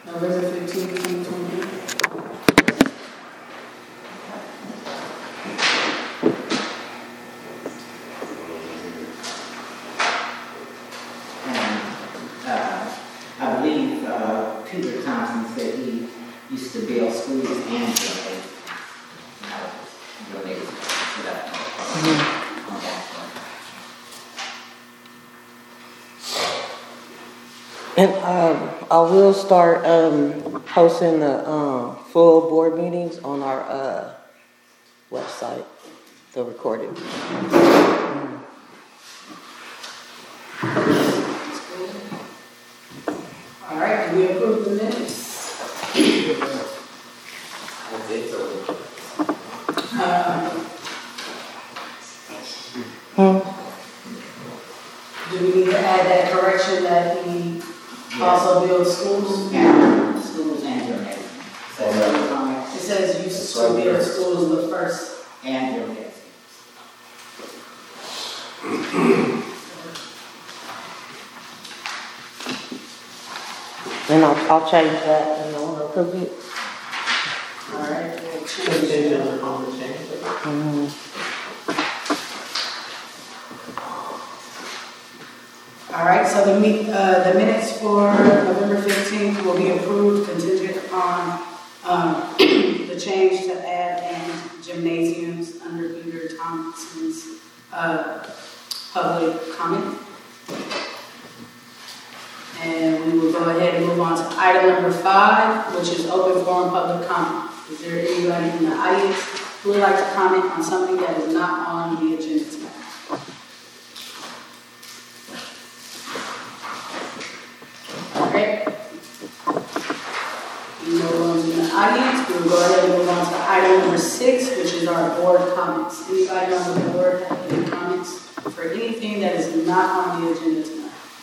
November 15th, 2023. I believe Peter Thompson said he used to build schools and buildings. Related to that. On that one. And I will start hosting the full board meetings on our website, the recorded. All right, do we approve the minutes? Do we need to add that correction that he also builds schools? And schools and gymnasiums. It says used to build schools the first. And gymnasiums. And I'll change that and I'll approve it. All right, we'll change it. All right, so the minutes for November 15th will be approved contingent upon the change to add in gymnasiums under Peter Thompson's public comment. And we will go ahead and move on to item number 5, which is open forum public comment. Is there anybody in the audience who would like to comment on something that is not on the agenda tonight? Okay. No one's in the audience. We will go ahead and move on to item number 6, which is our board comments. Anybody on the board have any comments for anything that is not on the agenda tonight?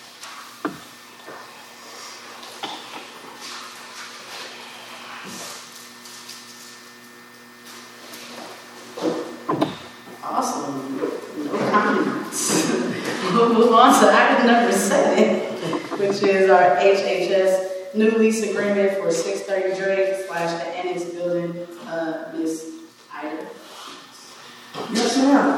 Awesome. No comments. We'll move on to item number 7, which is our HHS new lease agreement for 630 Drake / the Annex building. Ms. Ida. Yes, ma'am.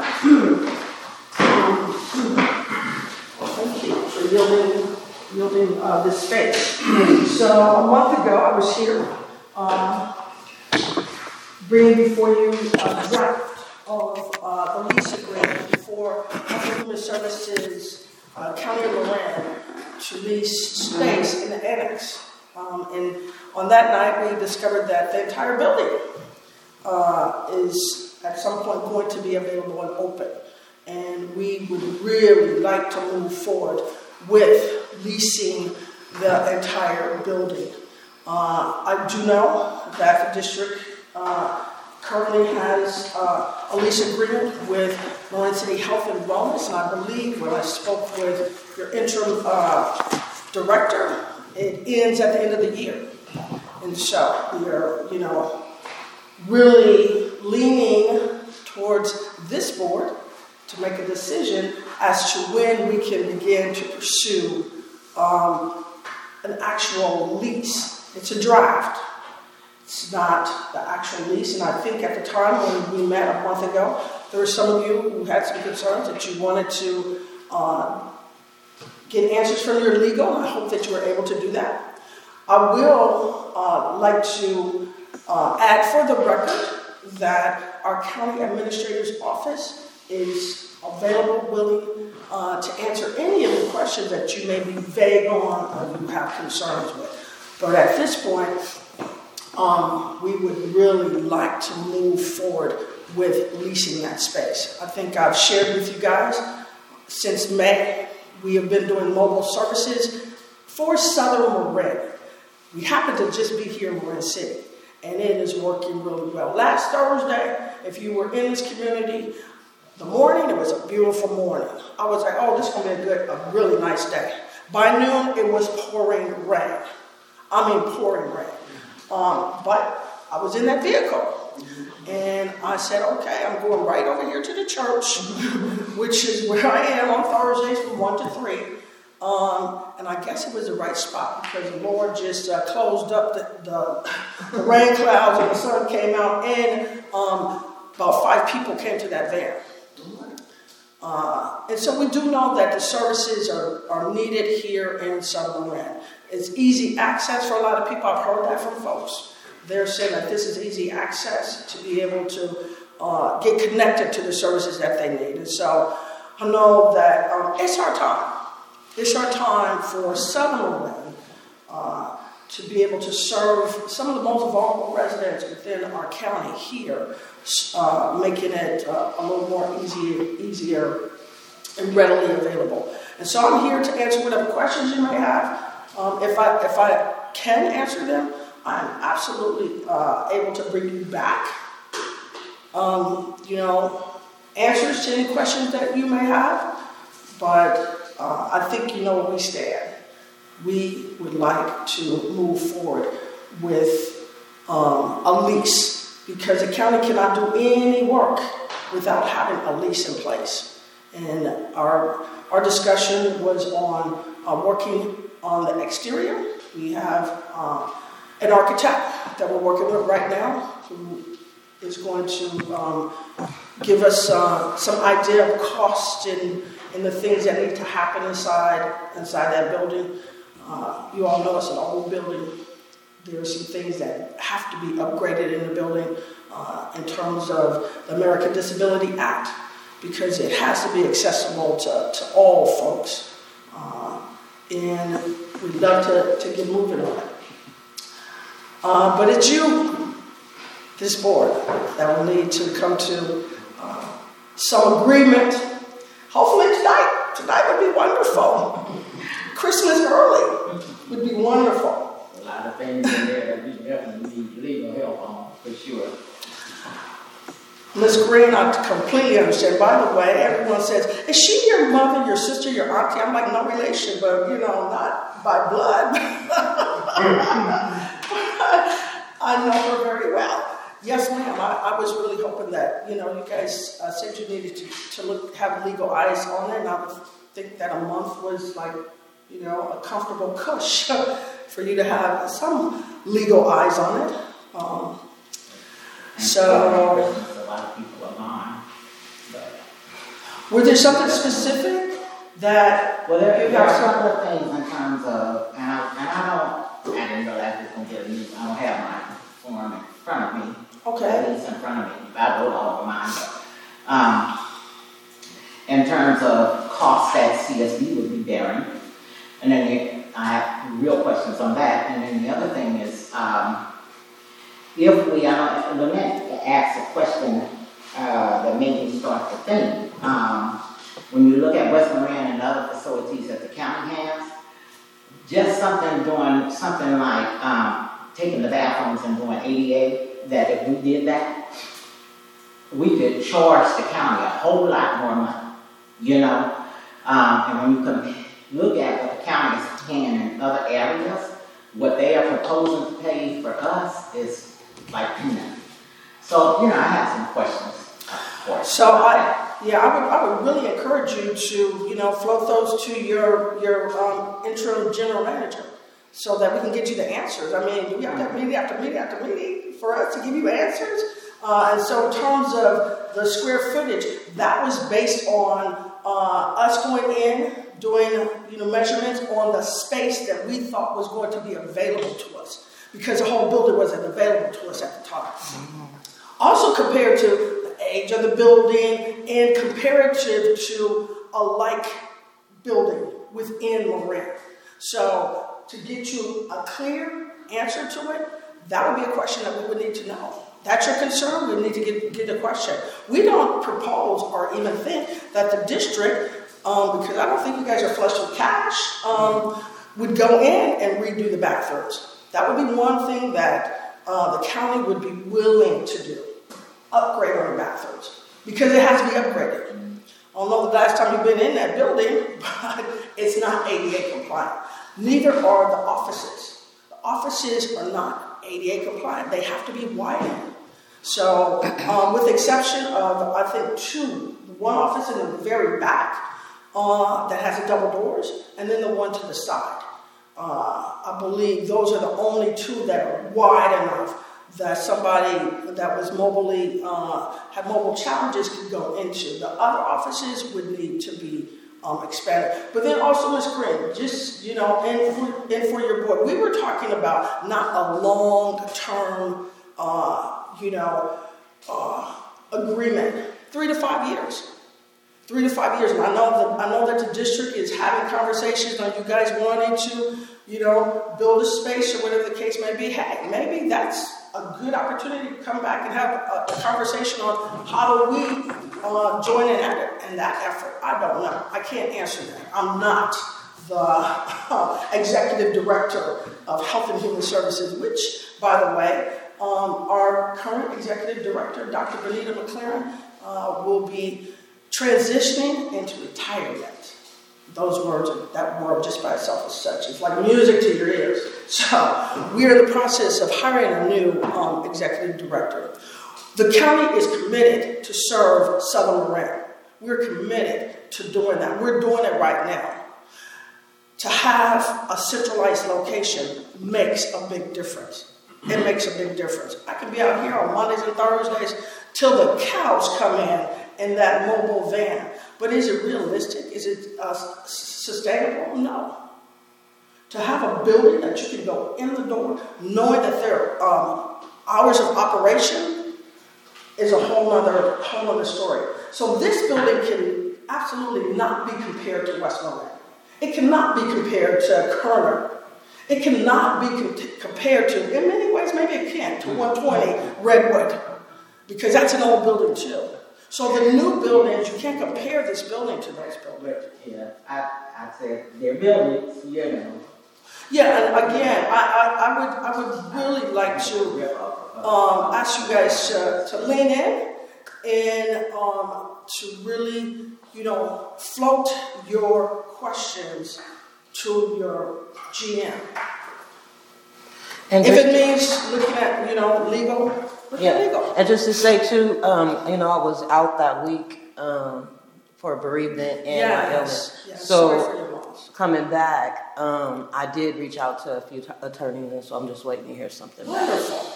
Thank you for yielding this space. So a month ago, I was here bringing before you a draft of the lease agreement for Human Services County of Lorraine to lease space in the annex. And on that night, we discovered that the entire building is at some point going to be available and open. And we would really like to move forward with leasing the entire building. I do know that the district currently has a lease agreement with Lawrence City Health and Wellness, and I believe when I spoke with your interim director, it ends at the end of the year. And so we are, really leaning towards this board to make a decision as to when we can begin to pursue an actual lease. It's a draft. It's not the actual lease. And I think at the time when we met a month ago, there were some of you who had some concerns that you wanted to get answers from your legal. I hope that you were able to do that. I will like to add for the record that our county administrator's office is available, willing to answer any of the questions that you may be vague on or you have concerns with. But at this point, we would really like to move forward with leasing that space. I think I've shared with you guys since May, we have been doing mobile services for Southern Marin. We happen to just be here in Marin City, and it is working really well. Last Thursday, if you were in this community, the morning, it was a beautiful morning. I was like, oh, this is going to be a really nice day. By noon, it was pouring rain. Pouring rain. But I was in that vehicle, and I said, okay, I'm going right over here to the church, which is where I am on Thursdays from 1 to 3. And I guess it was the right spot because the Lord just closed up the rain clouds and the sun came out, and about 5 people came to that van. And so we do know that the services are needed here in Southern Marin. It's easy access for a lot of people. I've heard that from folks. They're saying that this is easy access to be able to get connected to the services that they need. And so I know that it's our time. It's our time for Southern Marin to be able to serve some of the most vulnerable residents within our county here, making it a little more easier and readily available. And so I'm here to answer whatever questions you may have. If I can answer them, I'm absolutely able to bring you back, answers to any questions that you may have. But I think you know where we stand. We would like to move forward with a lease because the county cannot do any work without having a lease in place. And our discussion was on working on the exterior. We have an architect that we're working with right now who is going to give us some idea of cost and the things that need to happen inside that building. You all know it's an old building. There are some things that have to be upgraded in the building in terms of the American Disability Act, because it has to be accessible to all folks. And we'd love to get moving on it. But it's you, this board, that will need to come to some agreement. Hopefully tonight would be wonderful. Christmas early would be wonderful. A lot of things in there that we definitely need legal help on, for sure. Ms. Green, I completely understand. By the way, everyone says, is she your mother, your sister, your auntie? I'm like, no relation, but, not by blood. I know her very well. Yes, ma'am. I was really hoping that, you guys said you needed to have legal eyes on it, and I would think that a month was like, a comfortable cush for you to have some legal eyes on it. So, a lot of people are gone. Was there something specific that there are some other things in terms of, and I didn't realize this was going to get a news. I don't have my form in front of me. Okay. It's in front of me. I wrote all of mine. But, in terms of costs that CSB would be bearing, and then I have real questions on that. And then the other thing is, if we, Lynette asked a question that made me start to think. When you look at West Marin and other facilities that the county has, just doing something like taking the bathrooms and doing ADA, that if we did that, we could charge the county a whole lot more money, and when you can look at what the county is paying in other areas, what they are proposing to pay for us is like peanuts. So, I have some questions for you. So I would really encourage you to, float those to your interim general manager so that we can get you the answers. I mean, do we have to have meeting after meeting after meeting for us to give you answers? And so in terms of the square footage, that was based on us going in, doing measurements on the space that we thought was going to be available to us, because the whole building wasn't available to us at the time. Also compared to the age of the building and comparative to a like building within Marin. So to get you a clear answer to it, that would be a question that we would need to know. That's your concern, we need to get a question. We don't propose or even think that the district, because I don't think you guys are flush with cash, would go in and redo the bathrooms. That would be one thing that the county would be willing to do. Upgrade on the bathrooms, because it has to be upgraded. I don't know the last time you've been in that building, but it's not ADA compliant. Neither are the offices. The offices are not ADA compliant. They have to be widened. So, with the exception of, I think, 2, one office in the very back, that has the double doors, and then the one to the side. I believe those are the only two that are wide enough that somebody that was mobily, had mobile challenges could go into. The other offices would need to be expanded. But then also, Ms. Green, just, and for your board, we were talking about not a long-term, agreement, 3 to 5 years. 3 to 5 years, and I know that the district is having conversations on you guys wanting to, build a space or whatever the case may be. Hey, maybe that's a good opportunity to come back and have a conversation on how do we join in that effort. I don't know. I can't answer that. I'm not the executive director of Health and Human Services, which, by the way, our current executive director, Dr. Benita McLaren, will be transitioning into retirement. Those words, that word just by itself is such, it's like music to your ears. So we're in the process of hiring a new executive director. The county is committed to serve Southern Marin. We're committed to doing that. We're doing it right now. To have a centralized location makes a big difference. It makes a big difference. I can be out here on Mondays and Thursdays till the cows come in that mobile van. But is it realistic? Is it sustainable? No. To have a building that you can go in the door, knowing that there are hours of operation, is a whole other story. So this building can absolutely not be compared to Westmoreland. It cannot be compared to Kerner. It cannot be compared to, in many ways, maybe it can, to 120 Redwood, because that's an old building too. So the new buildings, you can't compare this building to those buildings. Yeah, I'd say they're buildings, Yeah, and again, I would really like to ask you guys to lean in and to really, float your questions to your GM. And if it means looking at, legal, legal. And just to say too, I was out that week for bereavement and my illness. Yes. So Sorry for your loss. Coming back, I did reach out to a few attorneys, and so I'm just waiting to hear something back. Wonderful.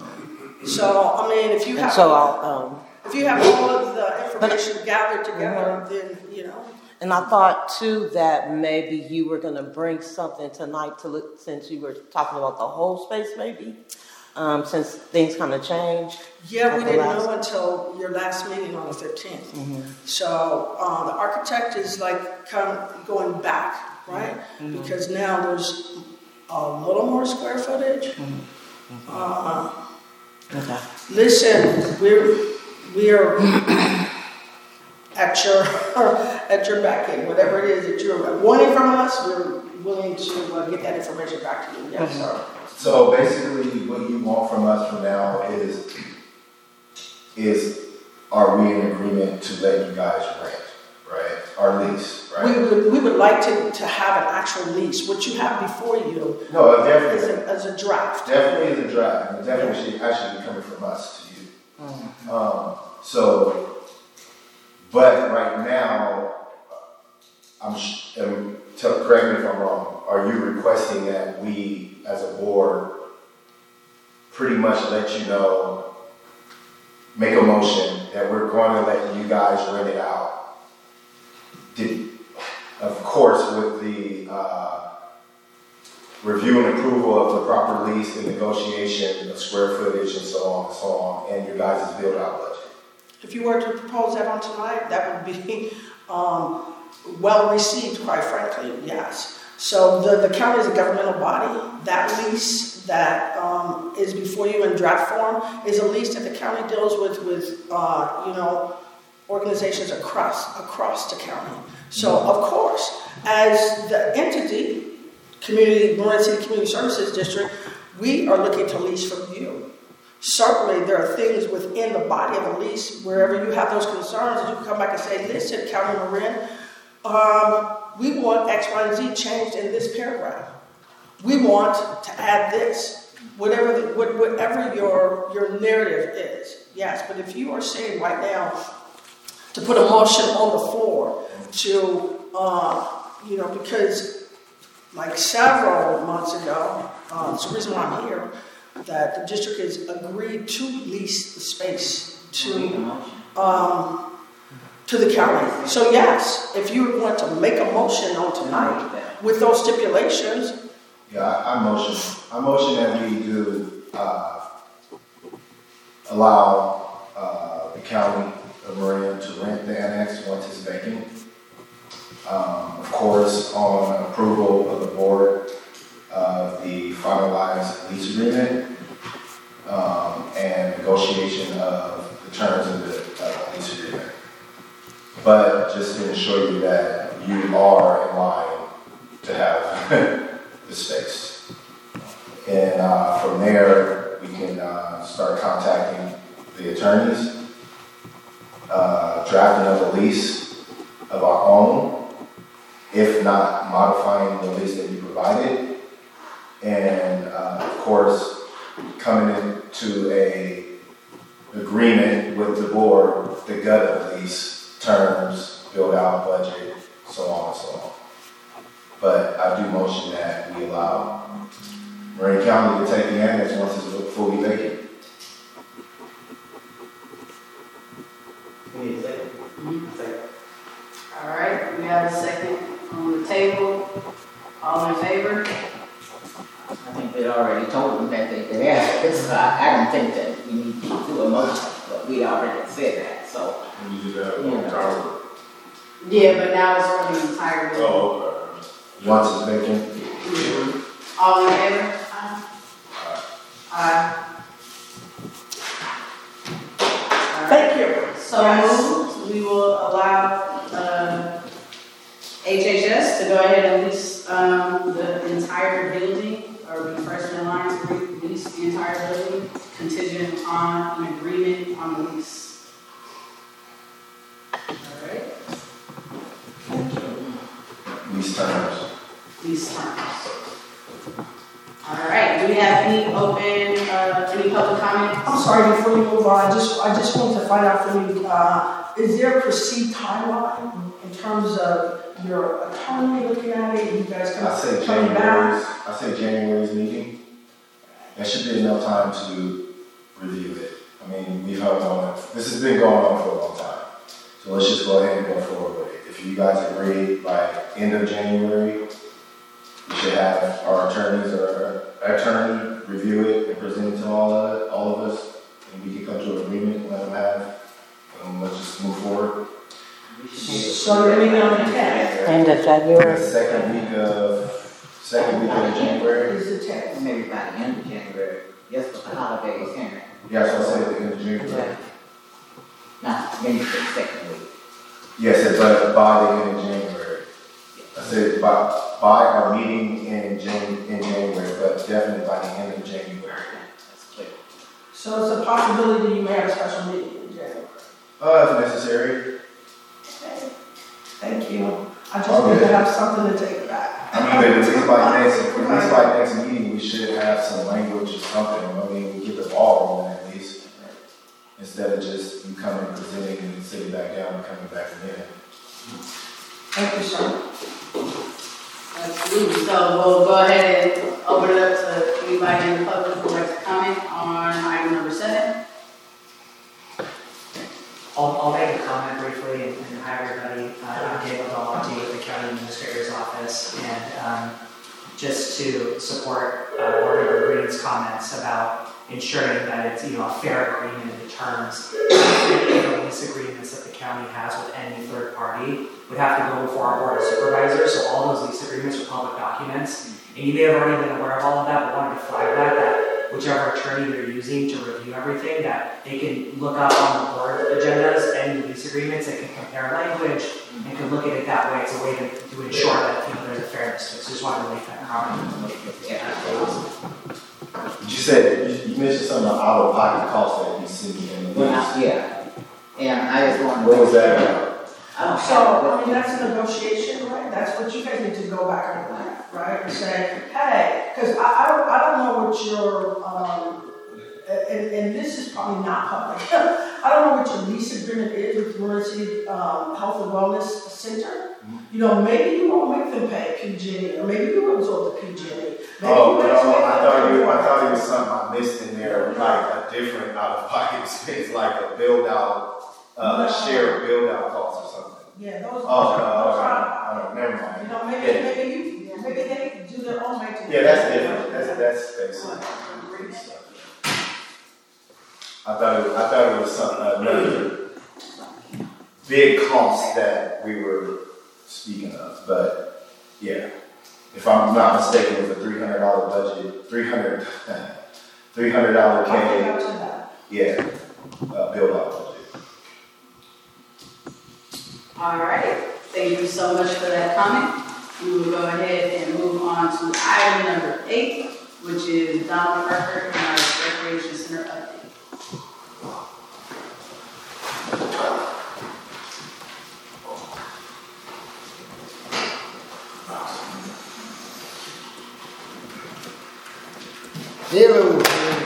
So, if you have all of the information gathered together, then And I thought too that maybe you were going to bring something tonight to look, since you were talking about the whole space, maybe, since things kind of changed. Yeah, we didn't know until your last meeting on the 15th. Mm-hmm. So the architect is kind of going back, right? Mm-hmm. Because now there's a little more square footage. Mm-hmm. Okay. Listen, we're at your back end. Whatever it is that you're wanting from us, we're willing to get that information back to you. Yes, sir. So basically, what you want from us from now is are we in agreement to let you guys rent, right? Our lease, right? We would like to have an actual lease. What you have before you, no, definitely as a draft. Definitely is a draft. And definitely should actually be coming from us to you. Mm-hmm. But right now, correct me if I'm wrong, are you requesting that we, as a board, pretty much let you know, make a motion that we're going to let you guys rent it out? Of course, with the review and approval of the proper lease and negotiation of square footage and so on, and your guys' build-out budget. If you were to propose that on tonight, that would be well received, quite frankly, yes. So the county is a governmental body. That lease that is before you in draft form is a lease that the county deals with organizations across the county. So of course, as the entity, Marin City Community Services District, we are looking to lease from you. Certainly, there are things within the body of a lease, wherever you have those concerns, that you can come back and say, listen, County Marin, we want X, Y, and Z changed in this paragraph. We want to add this, whatever your narrative is. Yes, but if you are saying right now to put a motion on the floor to because like several months ago, it's the reason why I'm here, that the district has agreed to lease the space to the county. So yes, if you want to make a motion on tonight with those stipulations. Yeah, I motion that we do, allow, the county of Marin to rent the annex once it's vacant. Of course, on approval of the board of the finalized lease agreement, and negotiation of the terms of the lease agreement. But just to ensure you that you are in line to have the space. And from there, we can start contacting the attorneys, drafting up a lease of our own, if not modifying the lease that you provided, and of course, coming into a agreement with the board, the gut of the lease, terms, build out budget, so on and so on. But I do motion that we allow Marin County to take the annex once it's fully vacant. All right, we have a second on the table. All in favor? I think they already told them that they could ask it, so I don't think that we need to do a motion, but we already said that, so. We do that one time. Yeah, but now it's for the entire building. Oh, okay. Once it's vacant. All in favor? Aye. Thank you. So moved. We will allow HHS to go ahead and lease the entire building, or refreshment lines to lease the entire building, contingent on an agreement on the lease. All right. These terms. Lease terms. All right. Do we have any any public comment? I'm sorry, before you move on, I just want to find out from you, is there a perceived timeline in terms of your attorney looking at it, you guys I say coming back? January's meeting. That should be enough time to review it. I mean, we've held on, this has been going on for a long time. So let's just go ahead and go forward with it. If you guys agree by end of January, we should have our attorneys or our attorney review it and present it to all of us, and we can come to an agreement, let them have, and let's just move forward. So you're meeting on the 10th? End of February. The second week of January. Is the 10th? Maybe by the end of January, yes, but the holidays here. Yeah, so I said the end of January. Not maybe the second week. Yes, but by the end of January. I said by our meeting in January, but definitely by the end of January. That's clear. So it's a possibility that you may have a special meeting in January? If necessary. Okay. Thank you. I just need to have something to take back. I mean, but at least by next meeting, we should have some language or something. I mean, we get the ball rolling at least. Instead of just you coming and presenting and sitting back down and coming back again. Thank you, sir. Absolutely. So we'll go ahead and open it up to anybody in the public who would like to comment on item number 7. I'll make a comment briefly, and hi everybody. I'm Dave O'Donnell with the County Administrator's Office, and just to support Board Member Green's comments about ensuring that it's a fair agreement in the terms. The lease agreements that the county has with any third party would have to go before our Board of Supervisors, so all those lease agreements are public documents. And you may have already been aware of all of that, but wanted to flag that whichever attorney they're using to review everything, that they can look up on the board agendas any lease agreements and can compare language and can look at it that way. It's a way to ensure that there's a fairness to it. So just wanted to make that comment. You said, you mentioned something about out-of-pocket costs that you see in the lease. Well, yeah, and I just want to. What was that about? So, that's a negotiation, right? That's what you guys need to go back and plan, right? And say, hey, because I don't know what your, and this is probably not public. I don't know what your lease agreement is with Mercy Health and Wellness Center. You know, maybe you won't make them pay PG&E, or maybe you will absorb the PG&E. Maybe Oh, you no, actually I thought you pay was something I missed in there, like a different out-of-pocket expense, like a build-out, shared build-out cost or something. Yeah, those Oh, are. no, never mind. You know, maybe they do their own maintenance. Yeah, that's different, that's basic. I thought it was some, another big cost that we were speaking of, but yeah. If I'm not mistaken, it was a $300 budget, $300 K, yeah, build out budget. All right, thank you so much for that comment. We will go ahead and move on to item number 8, which is Donald Parker and our Recreation Center update. Hello.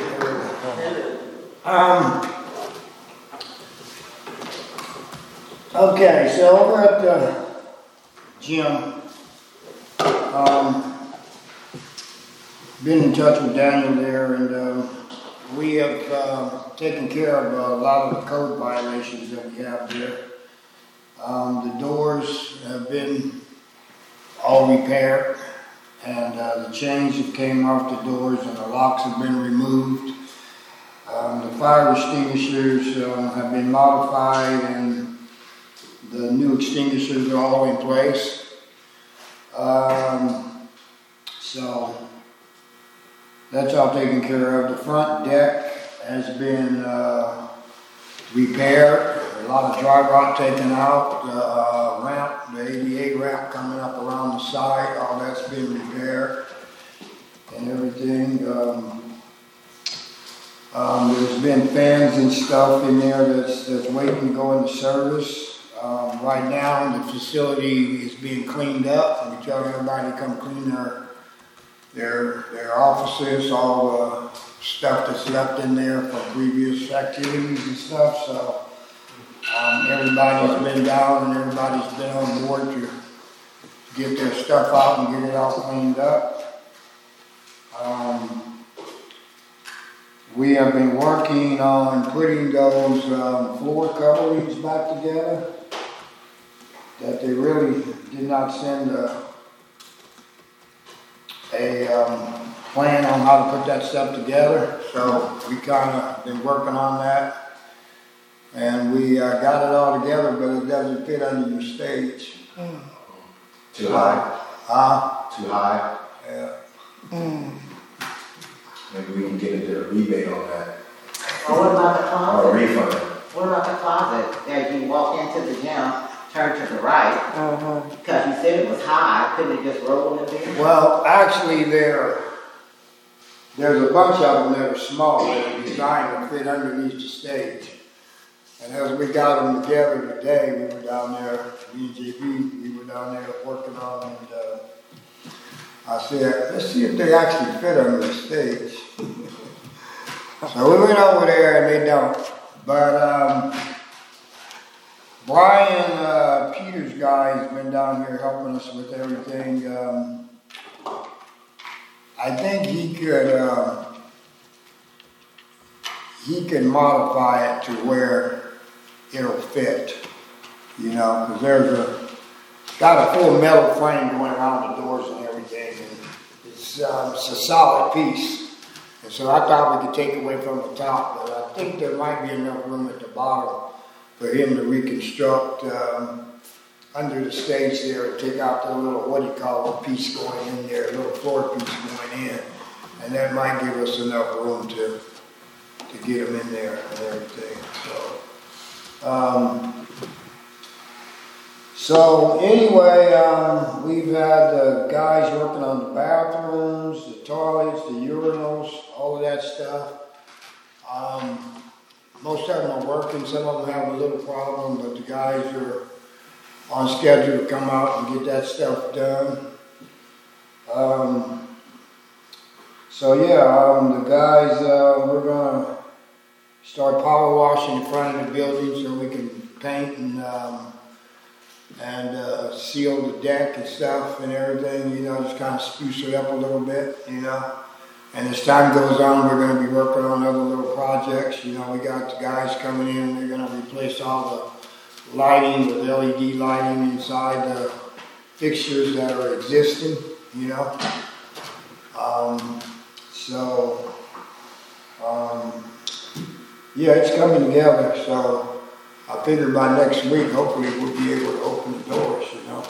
Okay, so over at the gym, been in touch with Daniel there, and we have taken care of a lot of the code violations that we have there. The doors have been all repaired, and the chains have came off the doors, and the locks have been removed. The fire extinguishers have been modified, and the new extinguishers are all in place. So that's all taken care of. The front deck has been repaired. A lot of dry rot taken out. The ramp, the ADA ramp coming up around the side, all that's been repaired and everything. There's been fans and stuff in there that's waiting to go into service. Right now, the facility is being cleaned up, and we tell everybody to come clean their offices, all the stuff that's left in there from previous activities and stuff. So everybody's been down and everybody's been on board to get their stuff out and get it all cleaned up. We have been working on putting those floor coverings back together that they really did not send a plan on how to put that stuff together. So we kind of been working on that, and we got it all together, but it doesn't fit under your stage. Too high? Too high? Yeah. Maybe we can get a rebate on that, Or what about the or a closet? refund. What about the closet? As you walk into the gym, turn to the right, because you said it was high, couldn't it just roll in there? Well, actually, there's a bunch of them that are small that are designed to fit underneath the stage. And as we got them together today, we were down there, me and JB, we were down there working on them, and I said, let's see if they actually fit under the stage. So we went over there and they don't. But Brian Peters' guy has been down here helping us with everything. I think he can modify it to where it'll fit, you know, because there's got a full metal frame going around the doors and everything, and it's a solid piece. And so I thought we could take away from the top, but I think there might be enough room at the bottom for him to reconstruct under the stage there and take out the little, what do you call it, piece going in there, a little floor piece going in. And that might give us enough room to get them in there and everything. So anyway, we've had the guys working on the bathrooms, the toilets, the urinals, all of that stuff. Most of them are working, some of them have a little problem, but the guys are on schedule to come out and get that stuff done. The guys, we're gonna start power washing in front of the building so we can paint and seal the deck and stuff and everything, you know, just kind of spruce it up a little bit, you know. And as time goes on, we're going to be working on other little projects. You know, we got the guys coming in, they're going to replace all the lighting with LED lighting inside the fixtures that are existing, you know. Yeah, it's coming together, so I figure by next week, hopefully we'll be able to open the doors, you know.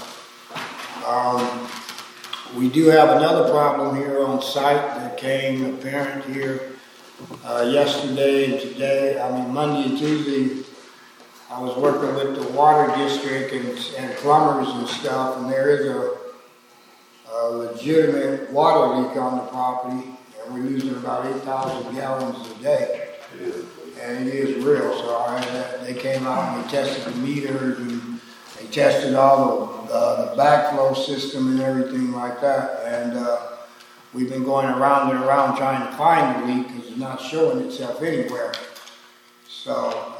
We do have another problem here on site that came apparent here yesterday and today. I mean, Monday and Tuesday, I was working with the water district and plumbers and stuff, and there is a legitimate water leak on the property, and we're using about 8,000 gallons a day. And it is real, so they came out and they tested the meters and they tested all the backflow system and everything like that. And we've been going around and around trying to find the leak because it's not showing itself anywhere. So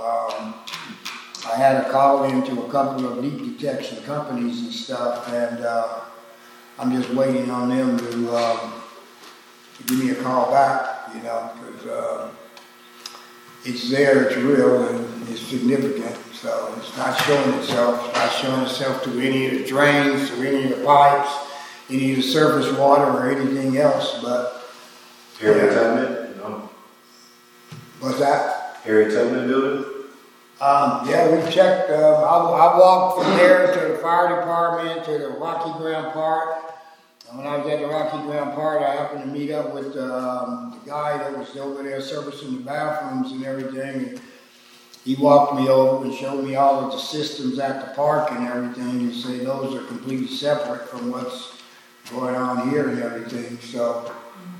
I had to call into a couple of leak detection companies and stuff, and I'm just waiting on them to give me a call back, you know, because it's there, it's real, and it's significant. So it's not showing itself. It's not showing itself to any of the drains, to any of the pipes, any of the surface water, or anything else. But Harry Tubman, no. What's that? Harry Tubman building? Yeah, we checked. I walked from there to the fire department, to the Rocky Ground Park. And when I was at the Rocky Ground Park, I happened to meet up with the guy that was over there servicing the bathrooms and everything. And he walked me over and showed me all of the systems at the park and everything, and said those are completely separate from what's going on here and everything. So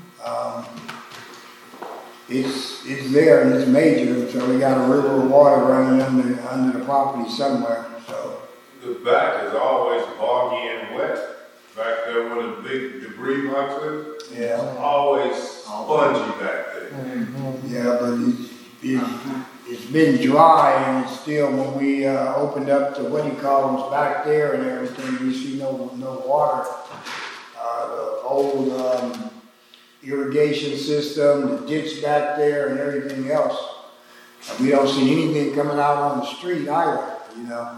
it's there and it's major. So we got a river of water running under the property somewhere. So the back is always boggy and wet. Back there where the big debris box is, yeah, it's always spongy back there. Mm-hmm. Yeah, but it's been dry, and it's still, when we opened up the what he calls back there and everything, we see no water. The old irrigation system, the ditch back there, and everything else. We don't see anything coming out on the street either, you know.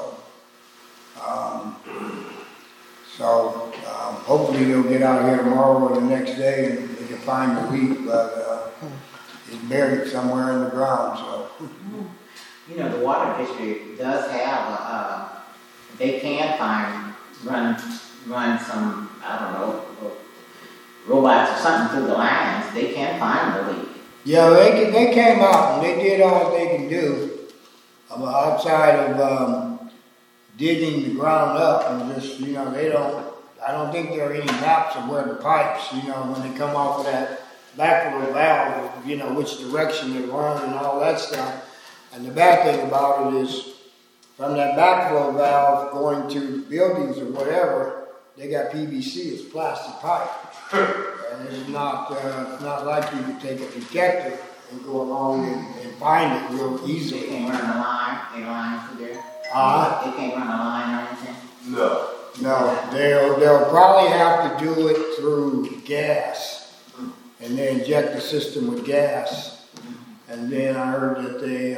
So hopefully they'll get out here tomorrow or the next day and they can find the leak, but it's buried somewhere in the ground. So, You know, the water district does have they can run some, I don't know, robots or something through the lines. They can find the leak. yeah, they came out and they did all they can do outside of digging the ground up, and just, you know, I don't think there are any maps of where the pipes, you know, when they come off of that backflow valve, you know, which direction they run and all that stuff. And the bad thing about it is, from that backflow valve going to the buildings or whatever, they got PVC, it's plastic pipe. And it's not like you could take a detector and go along and find it real easily. They can't run a line through there. They can't run a line or anything? No, they'll probably have to do it through gas, and they inject the system with gas. And then I heard that they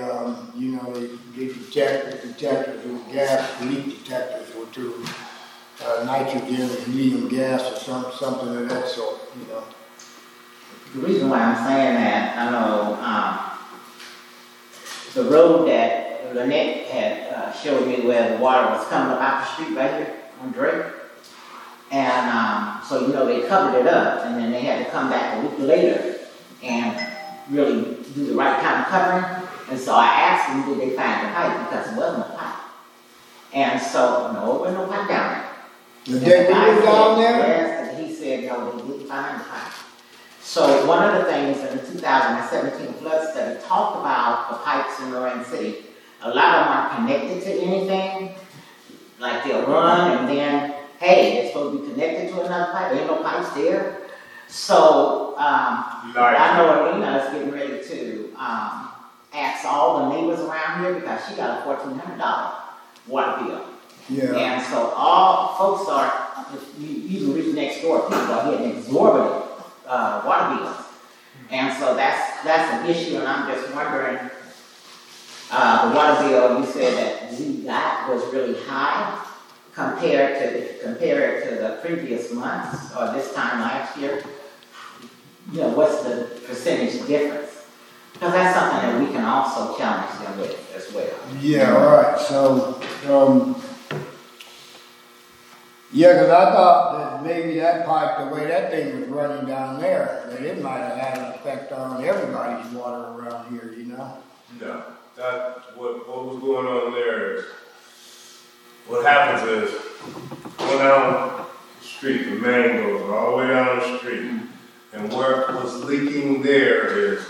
detectors with gas, leak detectors were through nitrogen and helium gas or something of that sort, you know. The reason why I'm saying that, I know the road that Lynette had showed me where the water was coming up out the street right here on Drake. And so, you know, they covered it up, and then they had to come back a week later and really do the right kind of covering. And so I asked them, did they find the pipe? Because there wasn't a pipe. And so, no, there was no pipe down there. The day we were down there? Yes, and he said, no, they didn't find the pipe. So one of the things in the 2017 flood study talked about the pipes in Lorraine City. A lot of them aren't connected to anything. Like they'll run and then, hey, it's supposed to be connected to another pipe. There ain't no pipes there. So I know Alina is getting ready to asked all the neighbors around here because she got a $1,400 water bill. Yeah, And so all folks are, you can reach next door, people are getting exorbitant water bills. And so that's an issue, and I'm just wondering, the water bill you said that we got was really high compared to the previous months or this time last year. You know, what's the percentage difference? Because that's something that we can also challenge them with as well. yeah, all right, so, yeah, because I thought that maybe that pipe, the way that thing was running down there, that it might have had an effect on everybody's water around here, you know? No, what was going on there is, what happens is, going down the street, the main goes all the way down the street, and where it was leaking there is,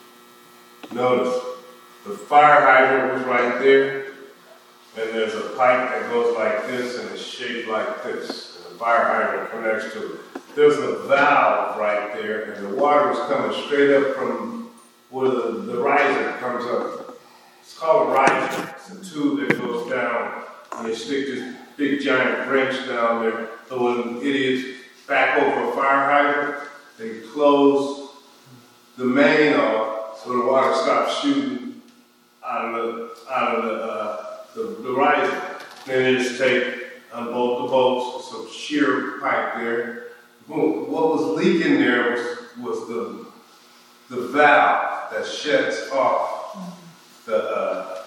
notice, the fire hydrant was right there, and there's a pipe that goes like this and is shaped like this, and the fire hydrant connects to it. There's a valve right there, and the water is coming straight up from where the riser comes up. It's called a riser. It's a tube that goes down, and they stick this big giant wrench down there. So when idiots back over a fire hydrant, they close the main off so the water stops shooting out of the riser. Then they just take both the bolts, some sheer pipe there. What was leaking there was the valve that shuts off the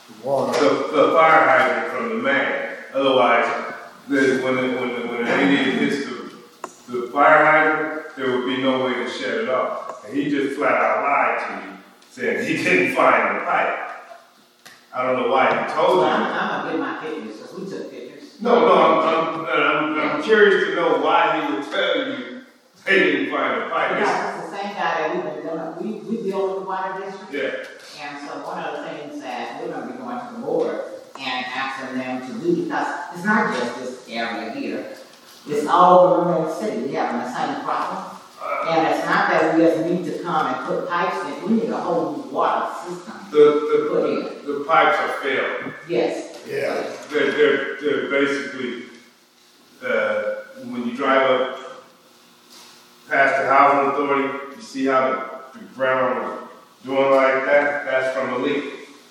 fire hydrant from the main. Otherwise, when an idiot hits the fire hydrant, there would be no way to shut it off. And he just flat out lied to you, saying he didn't find the pipe. I don't know why he told you. I'm gonna get my pictures, because we took pictures. No, I'm curious to know why he would tell you they didn't find the pipe. Because it's the same guy that we've been doing, we deal with the water district. Yeah. And so one of the things that we're gonna be going to the board and asking them to do, because it's not just this area here, it's all over Monroe City, we having the same problem. And it's not that we just need to come and put pipes in, we need a whole new water system to put in. The pipes are failing. Yes. Yeah. They're basically, when you drive up past the housing authority, you see how the ground is doing like that, that's from a leak.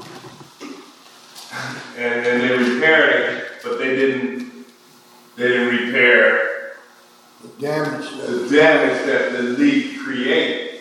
And then they repaired it, but they didn't repair The damage. the damage that the leak created.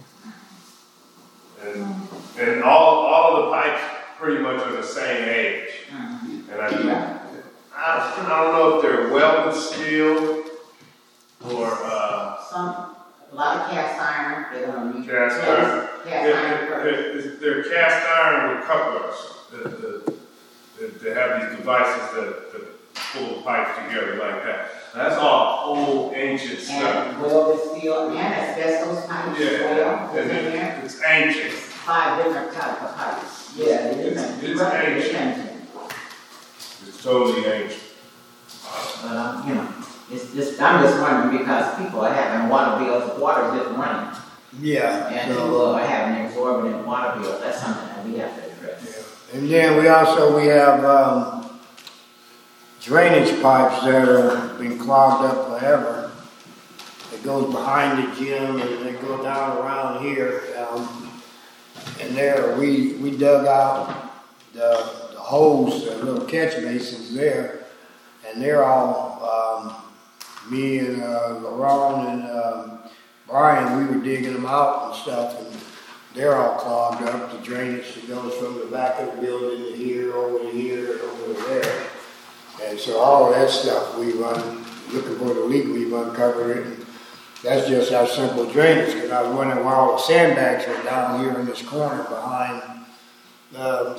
And all of the pipes pretty much are the same age. And I don't know if they're welded steel or A lot of cast iron, they're gonna need. cast iron. Cast iron first. They're cast iron with couplers. They have these devices that pull the pipes together like that. That's all old, ancient stuff. And welded steel and asbestos pipes as well, And in there. it's ancient. 5 different types of pipes. Yeah, It's ancient. It's totally ancient. But, you know, I'm just wondering because people are having water bills, water just running. Yeah. And so- people are having exorbitant water bills. That's something that we have to address. And then we have drainage pipes that have been clogged up forever. It goes behind the gym and they go down around here. And there we dug out the holes, the little catch basins there, and they're all me and LaRon and Brian, we were digging them out and stuff, and they're all clogged up. The drainage that goes from the back of the building to here, over to here, and over to there. And so all of that stuff we run, looking for the leak, we've uncovered it. And that's just our simple drainage, because I was wondering why all the sandbags were down here in this corner behind the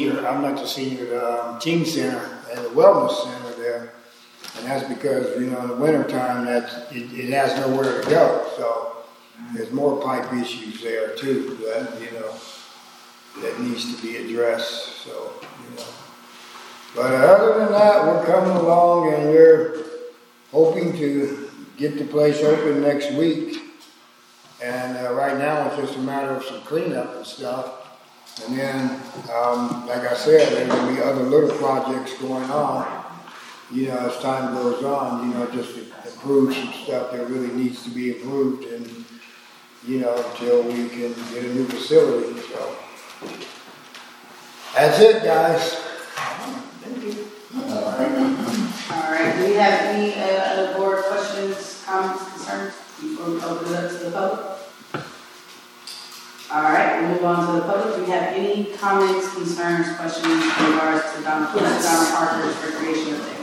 teen center and the wellness center there. And that's because, in the wintertime, it has nowhere to go. So there's more pipe issues there too, that needs to be addressed. So, But other than that, we're coming along and we're hoping to get the place open next week. And right now it's just a matter of some cleanup and stuff. And then, like I said, there's gonna be other little projects going on. You know, as time goes on, you know, just to improve some stuff that really needs to be improved and, you know, until we can get a new facility, so. That's it, guys. All right, do we have any other board questions, comments, concerns before we open it up to the public? All right, we'll move on to the public. Do we have any comments, concerns, questions in regards to Donald Parker's recreation update?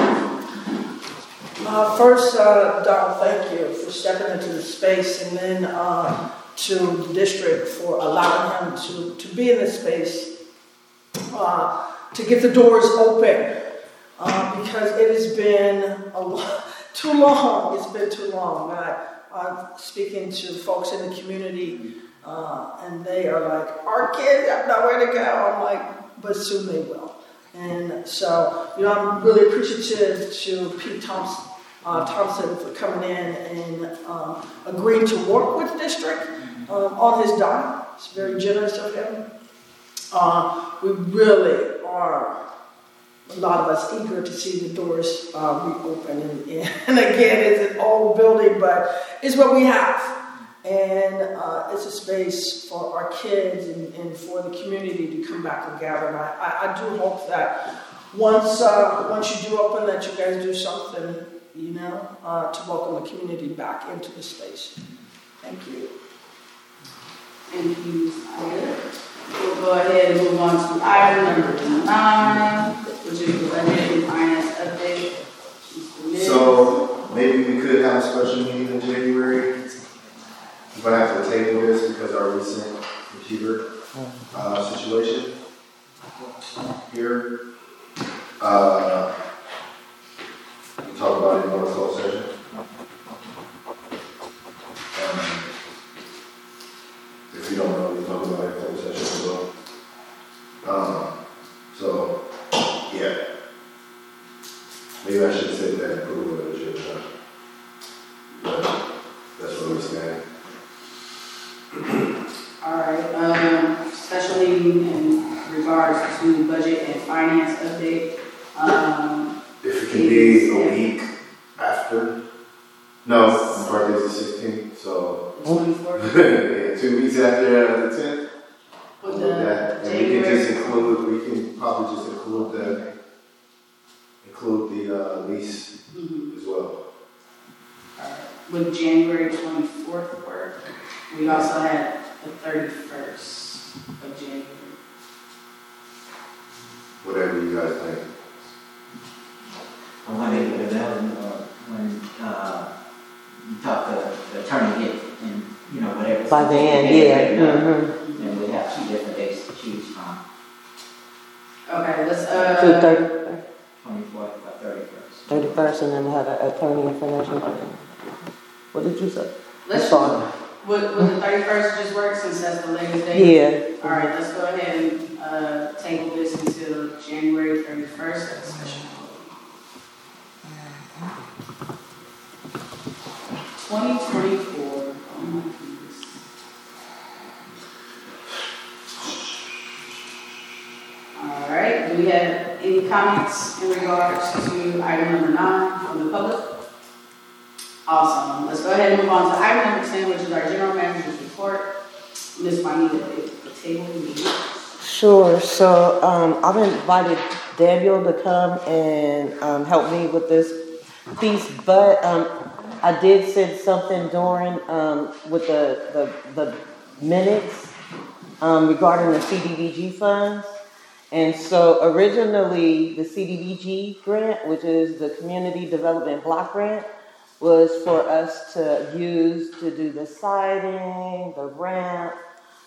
First, Donald, thank you for stepping into the space, and then to the district for allowing him to be in this space, to get the doors open, because it has been too long. It's been too long. I'm speaking to folks in the community, and they are like, our kids have nowhere to go. I'm like, but soon they will. And so, you know, I'm really appreciative to Pete Thompson for coming in and agreeing to work with the district on his dime. It's very generous of him. We really are, a lot of us, eager to see the doors reopen. And again, it's an old building, but it's what we have. And it's a space for our kids and for the community to come back and gather. And I do hope that once you do open, that you guys do something, you know, to welcome the community back into the space. Thank you. Thank you, Ida. We'll go ahead and move on to item number 9, which is the budget and finance update. So maybe we could have a special meeting in January. We're going to have to table this because of our recent computer situation here. We talk about it in our closed session. If you don't know, we talk about it in closed session as well. So, yeah. Maybe I should say that approval of the agenda. But that's where we stand. All right, special meeting in regards to budget and finance update. If it can be a week after. No, my birthday's the 16th, so. The 24th? Yeah, 2 weeks after the 10th. With And we can just include, we can probably just include the lease as well. With January 24th work, we also had the 31st of January. Whatever you guys think. I'm going to put it out when you talk to the attorney get and, you know, whatever. By the end, yeah. And we have 2 different dates to choose from. Okay, let's, 24th or 31st. 31st, and then we have an attorney information. What did you say? let's, Sorry. would the 31st just work since that's the latest date? Yeah. All right, let's go ahead and table this until January 31st at a special meeting. 2024. Oh my goodness. All right, do we have any comments in regards to item number 9 from the public? Awesome. Let's go ahead and move on to item number 10, which is our general manager's report. Ms. Juanita, the table meeting. Sure. So I've invited Daniel to come and help me with this piece, but I did send something during with the minutes regarding the CDBG funds. And so originally the CDBG grant, which is the Community Development Block Grant, was for us to use to do the siding, the ramp.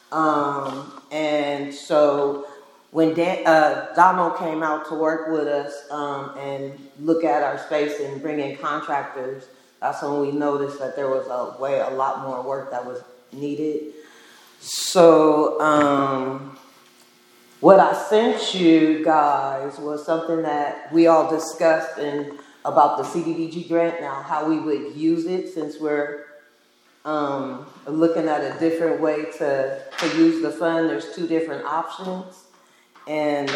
And so when Donald came out to work with us and look at our space and bring in contractors, that's when we noticed that there was a lot more work that was needed. So what I sent you guys was something that we all discussed about the CDBG grant, now how we would use it since we're looking at a different way to use the fund. There's two different options. And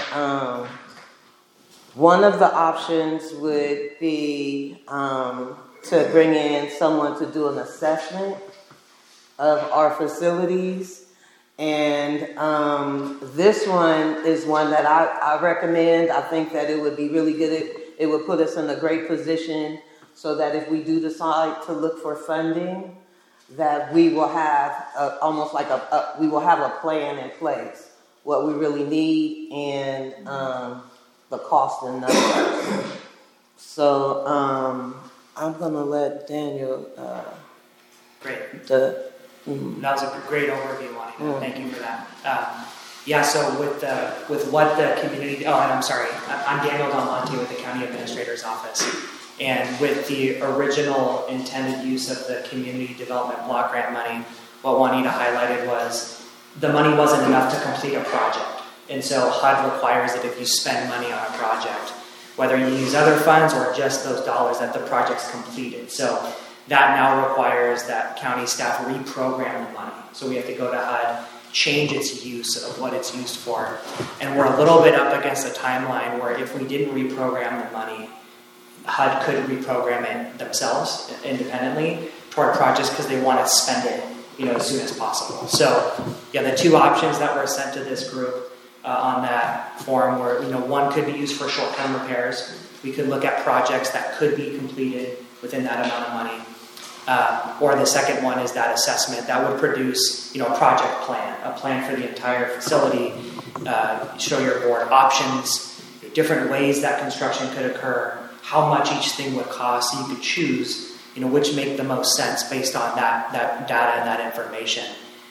one of the options would be to bring in someone to do an assessment of our facilities. And this one is one that I recommend. I think that it would be really good. It would put us in a great position so that if we do decide to look for funding, that we will have almost like we will have a plan in place, what we really need and the cost and numbers. So I'm gonna let Daniel. Great. That was a great overview, Monica. Thank you for that. So with what the community. Oh, and I'm sorry. I'm Daniel Del Monte with the County Administrator's Office. And with the original intended use of the Community Development Block Grant money, what Juanita highlighted was the money wasn't enough to complete a project. And so HUD requires that if you spend money on a project, whether you use other funds or just those dollars, that the project's completed. So that now requires that county staff reprogram the money. So we have to go to HUD, change its use of what it's used for. And we're a little bit up against a timeline where if we didn't reprogram the money, HUD could reprogram it themselves independently toward projects because they want to spend it, as soon as possible. So, the two options that were sent to this group on that form were, one could be used for short-term repairs. We could look at projects that could be completed within that amount of money. Or the second one is that assessment that would produce, a project plan, a plan for the entire facility, show your board options, different ways that construction could occur, how much each thing would cost, so you could choose, which make the most sense based on that data and that information.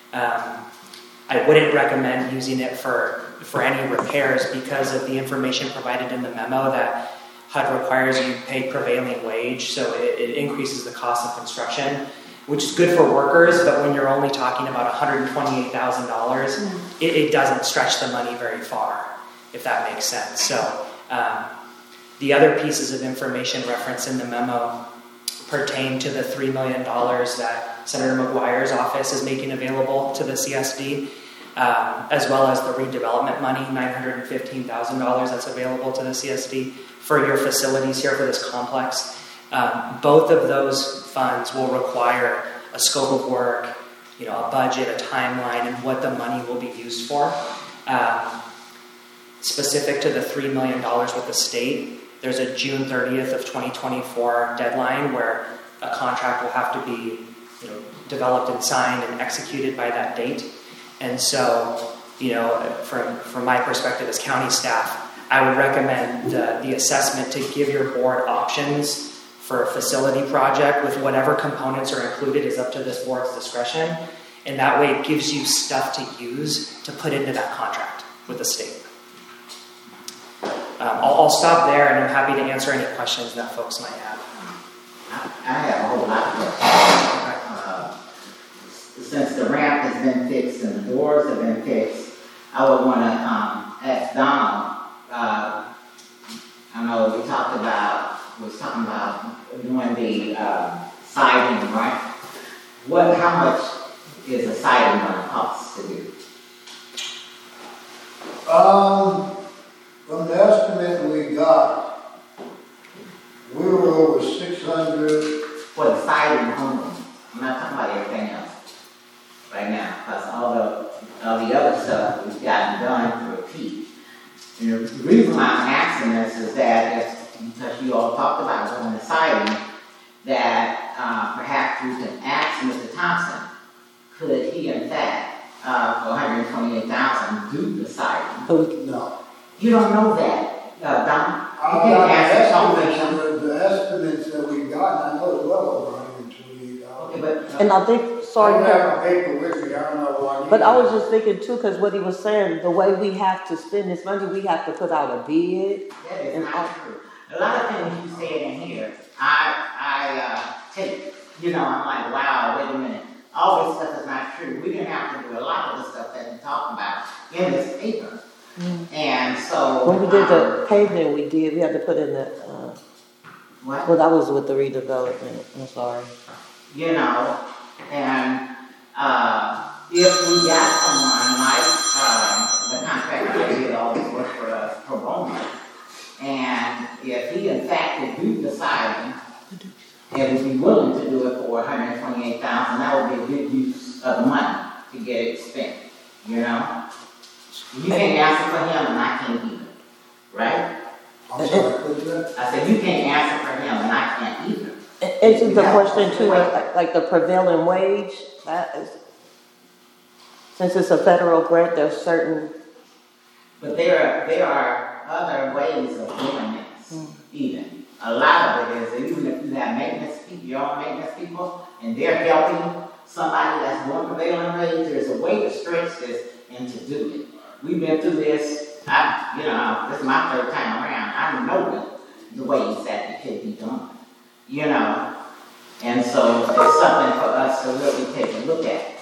I wouldn't recommend using it for any repairs because of the information provided in the memo that HUD requires you pay prevailing wage, so it increases the cost of construction, which is good for workers, but when you're only talking about $128,000, it doesn't stretch the money very far, if that makes sense. So the other pieces of information referenced in the memo pertain to the $3 million that Senator McGuire's office is making available to the CSD, as well as the redevelopment money, $915,000 that's available to the CSD for your facilities here for this complex. Both of those funds will require a scope of work, a budget, a timeline, and what the money will be used for. Specific to the $3 million with the state, there's a June 30th of 2024 deadline where a contract will have to be, developed and signed and executed by that date. And so, from my perspective as county staff, I would recommend the assessment to give your board options for a facility project with whatever components are included is up to this board's discretion. And that way it gives you stuff to use to put into that contract with the state. I'll stop there, and I'm happy to answer any questions that folks might have. I have a whole lot of questions. Since the ramp has been fixed and the doors have been fixed, I would want to ask Donald. I know we was talking about doing the siding, right? How much is a siding going to cost to do? From the estimate we got, we were over 600. For the siding only. I'm not talking about everything else right now, because all the other stuff we've gotten done for Pete. And the reason why I'm asking this is that because you all talked about doing the siding, that perhaps we can ask Mr. Thompson, could he in fact, for $128,000 do the siding? No. You don't know that, Don. The estimates that we got, I know it's well over $128,000. Okay, but and I think, I don't have a paper with me, I don't know why. but I was just thinking too, because what he was saying, the way we have to spend this money, we have to put out a bid. that is not true. A lot of things you said in here, I take, I'm like, wow, wait a minute. All this stuff is not true. We didn't have to do a lot of the stuff that we talked about in this paper. And so When we did the pavement, we had to put in the, what? well, that was with the redevelopment, I'm sorry. And, if we got someone like, the contractor that did all this work for us pro bono, and if he in fact would do the siding, and would be willing to do it for $128,000, that would be a good use of the money to get it spent, you know? You can't answer for him and I can't either, right? I'm sorry, what's that? I said, you can't answer for him and I can't either. Answers the question too, like the prevailing wage, that is, since it's a federal grant, there's certain, But there are other ways of doing this, even. A lot of it is, even if you have maintenance people, your own maintenance people, and they're helping somebody that's doing prevailing wage, there's a way to stretch this and to do it. We've been through this, this is my third time around. I know the ways that it could be done, you know. And so it's something for us to really take a look at.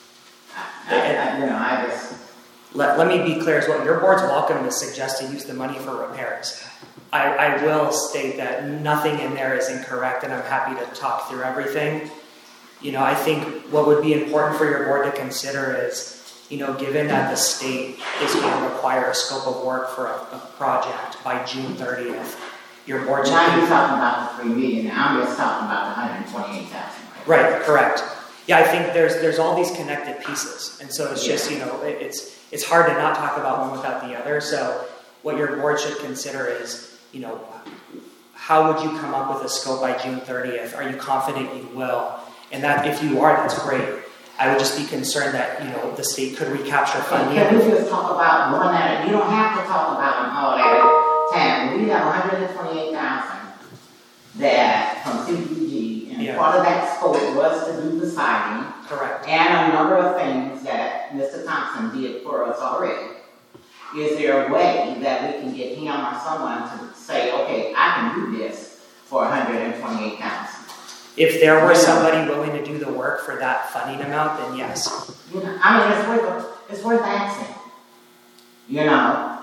I just... Let me be clear as well. Your board's welcome to suggest to use the money for repairs. I will state that nothing in there is incorrect, and I'm happy to talk through everything. You know, I think what would be important for your board to consider is, you know, given that the state is going to require a scope of work for a project by June 30th, your board should... Now you're talking about the $3 million. I'm just talking about the $128,000. Right, correct. Yeah, I think there's all these connected pieces, and so it's just, you know, it's hard to not talk about one without the other. So what your board should consider is, you know, how would you come up with a scope by June 30th? Are you confident you will? And that, if you are, that's great. I would just be concerned that, you know, the state could recapture funding. Can we just talk about one at a... You don't have to talk about them all at a time. We have $128,000 that from CDBG, and part of that scope was to do the siding. Correct. And a number of things that Mr. Thompson did for us already. Is there a way that we can get him or someone to say, okay, I can do this for $128,000? If there were somebody willing to do the work for that funding amount, then yes. You know, I mean, it's worth asking. You know,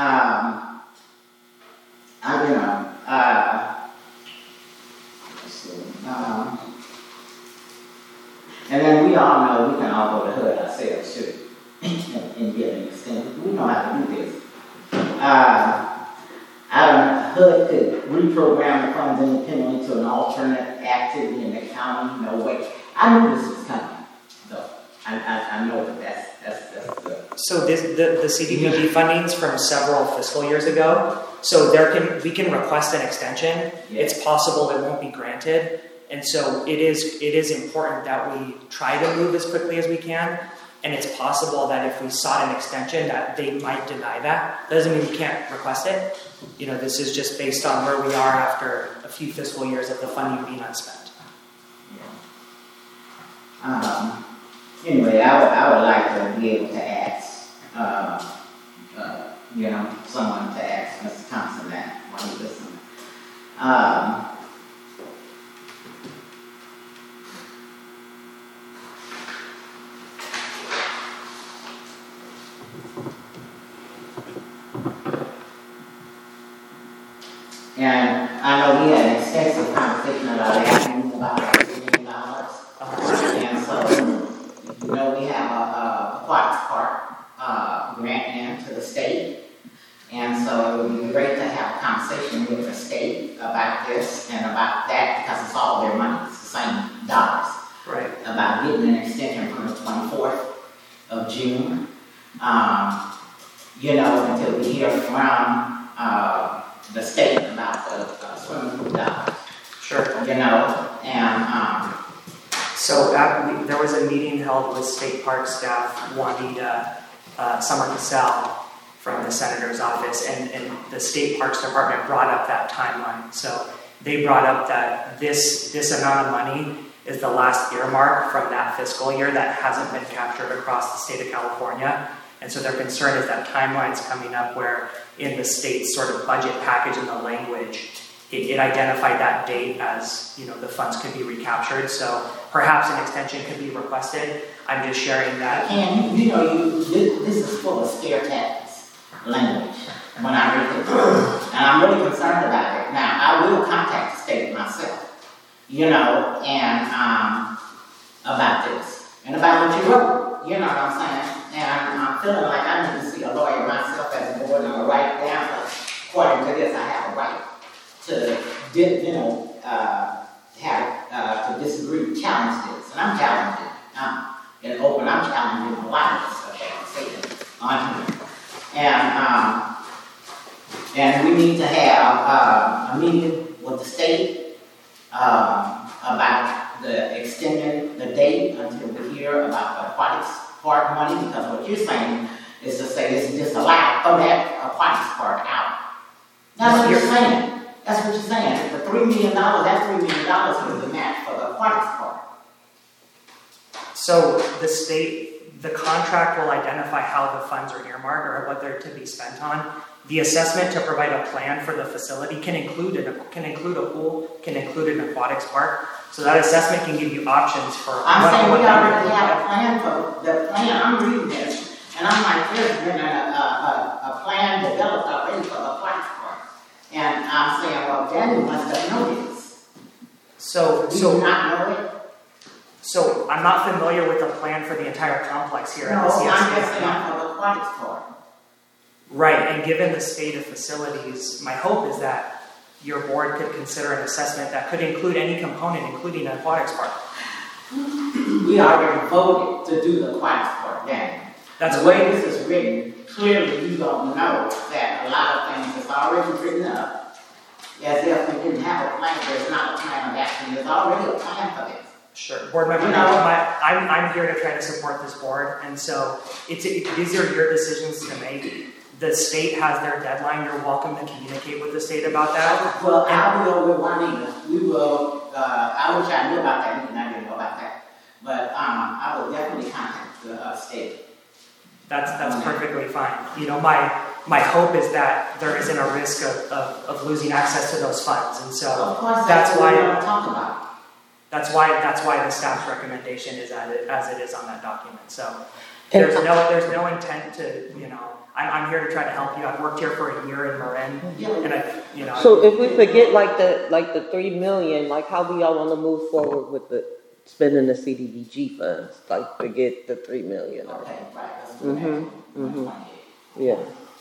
let's see. And then we all know we can all go to HUD ourselves too, and get an extension. We know how to do this. HUD could reprogram the funds independently to an alternate activity in the county. No way. I knew this was coming, though. I know that that's good. So the CDBG funding's from several fiscal years ago. So we can request an extension. Yeah. It's possible it won't be granted. And so it is important that we try to move as quickly as we can. And it's possible that if we sought an extension that they might deny that. That doesn't mean we can't request it. You know, this is just based on where we are after a few fiscal years of the funding being unspent. Yeah. Anyway, I would like to be able to ask, someone to ask Mr. Thompson that while he's listening. And I know we had an extensive conversation about asking about $1 million. And so, you know, we have a aquatics park grant in to the state. And so it would be great to have a conversation with the state about this and about that, because it's all their money, it's the same dollars. Right. About getting an extension from the 24th of June, until we hear from the state about the swimming pool dollars. Sure. So there was a meeting held with state park staff, Juanita Summer Cassell from the senator's office, and the state parks department brought up that timeline. So they brought up that this amount of money is the last earmark from that fiscal year that hasn't been captured across the state of California. And so their concern is that timeline's coming up where in the state's sort of budget package and the language, it identified that date as, the funds could be recaptured. So perhaps an extension could be requested. I'm just sharing that. And this is full of scare tactics language when I read it. And I'm really concerned about it. Now, I will contact the state myself, about this and about what you wrote. You know what I'm saying? And I'm feeling like I need to see a lawyer myself as a board and I'm right down. According to this, I have a right to, to disagree, challenge this, and I'm challenging it. I'm challenging a lot of this stuff that I'm saying on here. And we need to have a meeting with the state about the extending the date until we hear about the aquatics park money, because what you're saying is to say it's disallowed, throw that aquatics park out. That's what you're saying. That's what you're saying. The $3 million, that $3 million is the match for the aquatics park. So the contract will identify how the funds are earmarked or what they're to be spent on. The assessment to provide a plan for the facility can include a pool, can include an aquatics park. So that assessment can give you options for. I'm saying we already have a plan for the plan. I'm reading this, and I'm like, there's been a plan developed already for the aquatics park. And I'm saying, well, Daniel must have known this. Do you not know it? So I'm not familiar with the plan for the entire complex here at the CSD. No, I'm just saying for the aquatics park. Right, and given the state of facilities, my hope is that your board could consider an assessment that could include any component, including an aquatics park. We already voted to do the aquatics park, Daniel. That's the way this is written, clearly you don't know that a lot of things is already written up as if we didn't have a plan. There's not a plan of action. There's already a plan for this. Sure. Board member, I'm here to try to support this board, and so these are your decisions to make. The state has their deadline. You're welcome to communicate with the state about that. Well, I will with Juanita. We will, I wish I knew about that meeting. I didn't know about that. But I will definitely contact the state. That's perfectly fine. You know, my hope is that there isn't a risk of losing access to those funds, and so of course, that's why we want to talk about. That's why the staff's recommendation is as it is on that document. So there's no intent to, you know, I'm here to try to help you. I've worked here for a year in Marin, and So if we forget like the $3 million, like how do y'all want to move forward with the spending the CDBG funds? Like forget the $3 million. Okay, right. Yeah.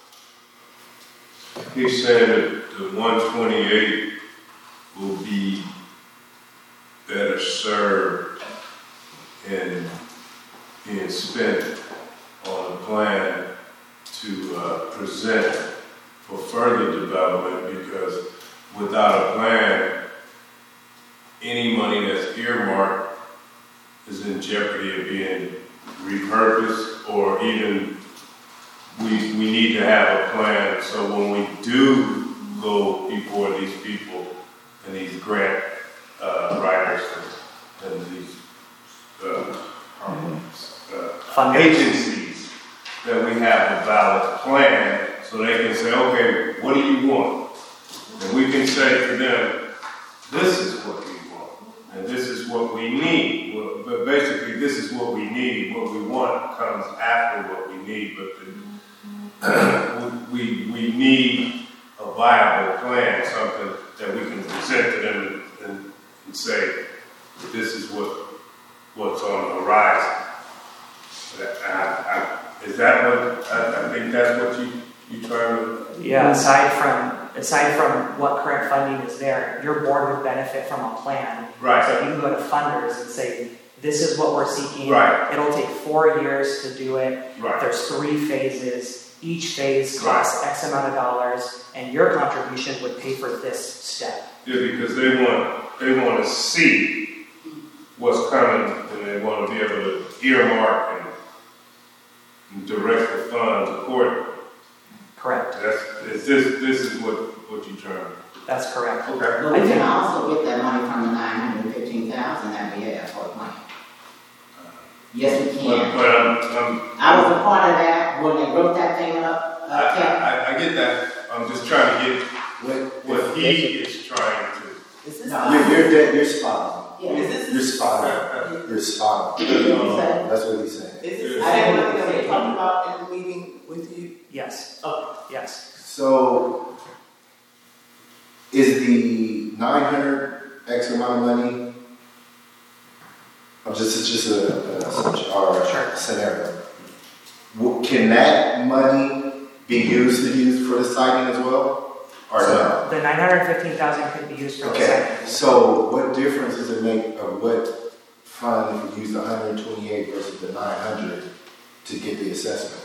He said that the 128 will be better served in being spent on a plan to present for further development, because without a plan, any money that's earmarked is in jeopardy of being repurposed, or even we need to have a plan so when we do go before these people and these grant writers and these agencies, that we have a valid plan so they can say, okay, what do you want? And we can say to them, this is what we want, and this is what we need. Well, but basically, this is what we need. What we want comes after what we need, but we need a viable plan, something that we can present to them and say, this is what's on the horizon. Is that what I think that's what you trying to? Yeah. Aside from what current funding is there, your board would benefit from a plan. Right. So you can go to funders and say, this is what we're seeking. Right. It'll take 4 years to do it. Right. There's 3 phases. Each phase costs X amount of dollars, and your contribution would pay for this step. Yeah, because they want to see what's coming, and they want to be able to earmark and direct the funds accordingly. Correct. This is what you're trying to. That's correct. Okay. But we can also get that money from the $915,000 that we have for the plan. Yes, we can. But I was a part of that when they wrote that thing up. I get that. I'm just trying to get what he is trying to. Is this You're spot on. Yeah. You're spot on. You're spot on. That's what he's saying. Is this the same money that we talked about in the meeting with you? Yes. Oh. Yes. So, is the 900 X amount of money, just to is just an assumption or Sure. a scenario. Can that money be used for the siding as well, or no? The 915,000 could be used for the Okay, second. so what difference does it make of what fund if we use the 128 versus the 900 to get the assessment?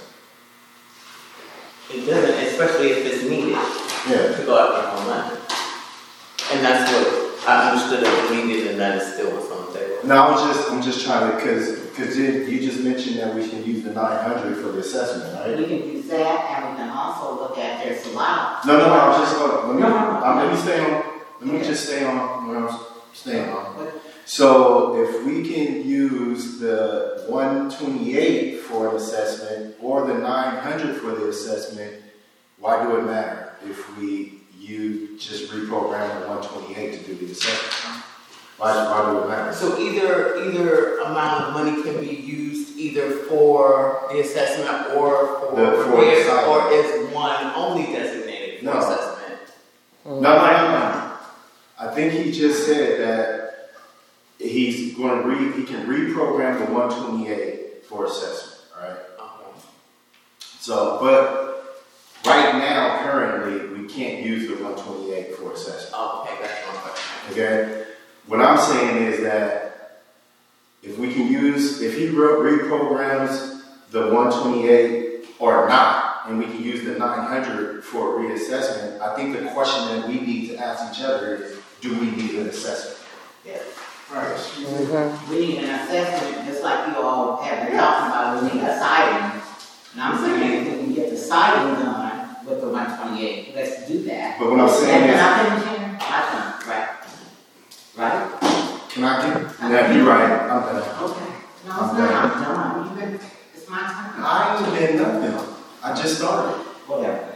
It doesn't, especially if it's needed Yeah. to go out there on money. And that's what I understood it was needed, and that is still what's on the table. No, I'm just trying to, because you just mentioned that we can use the 900 for the assessment, right? We can use that, and we can also look at, there's a lot. No, I'm just, let me, No. let me just stay on where I'm staying on. So if we can use the 128 for an assessment or the 900 for the assessment, why do it matter if we just reprogram the 128 to do the assessment? Why do it matter? So either amount of money can be used either for the assessment or for the siding. or is one only designated for No. assessment? No. I think he just said that he can reprogram the 128 for assessment, right? Okay. So, but right now, currently, we can't use the 128 for assessment. Okay, that's one question. Okay? What I'm saying is that if he reprograms the 128 or not, and we can use the 900 for reassessment, I think the question that we need to ask each other is, do we need an assessment? Yes. Right. We need an assessment, just like you all have been talking about, we need a siding. And I'm saying, if we can get the siding done with the 128, let's do that. But what I'm saying And is, I can, right? Right? can I get, now you're right, I'm done. Okay. No, it's not, I'm done. It's my time. I ain't been nothing. I just started. Whatever.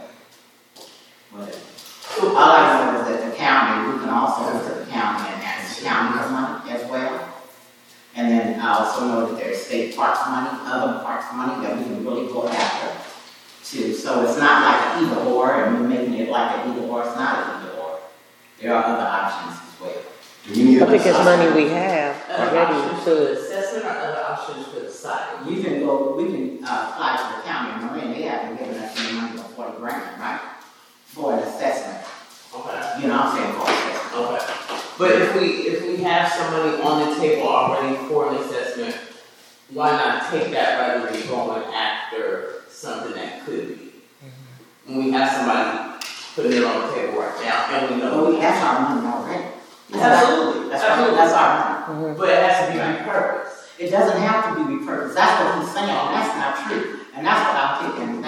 All I know is that the county, we can also look at the county and ask the county's money as well. And then I also know that there's state parks money, other parks money that we can really go after too. So it's not like an either or, and we're making it like an either or. It's not an either or. There are other options as well. Do we need I think an it's money we have Other already options for the to, assessment or other options for the siding? We can apply to the county of Marin. They haven't given us any money for 40 grand, right? For an assessment. Okay. You know what I'm saying, for assessment. Okay. But if we have some money on the table already for an assessment, why not take that rather than going after something that could be? When we have somebody putting it on the table right now, and we know. That's our money already. Absolutely. That's our money. But it has to be repurposed. It doesn't have to be repurposed. That's what he's saying. That's not true. And that's what I'm taking.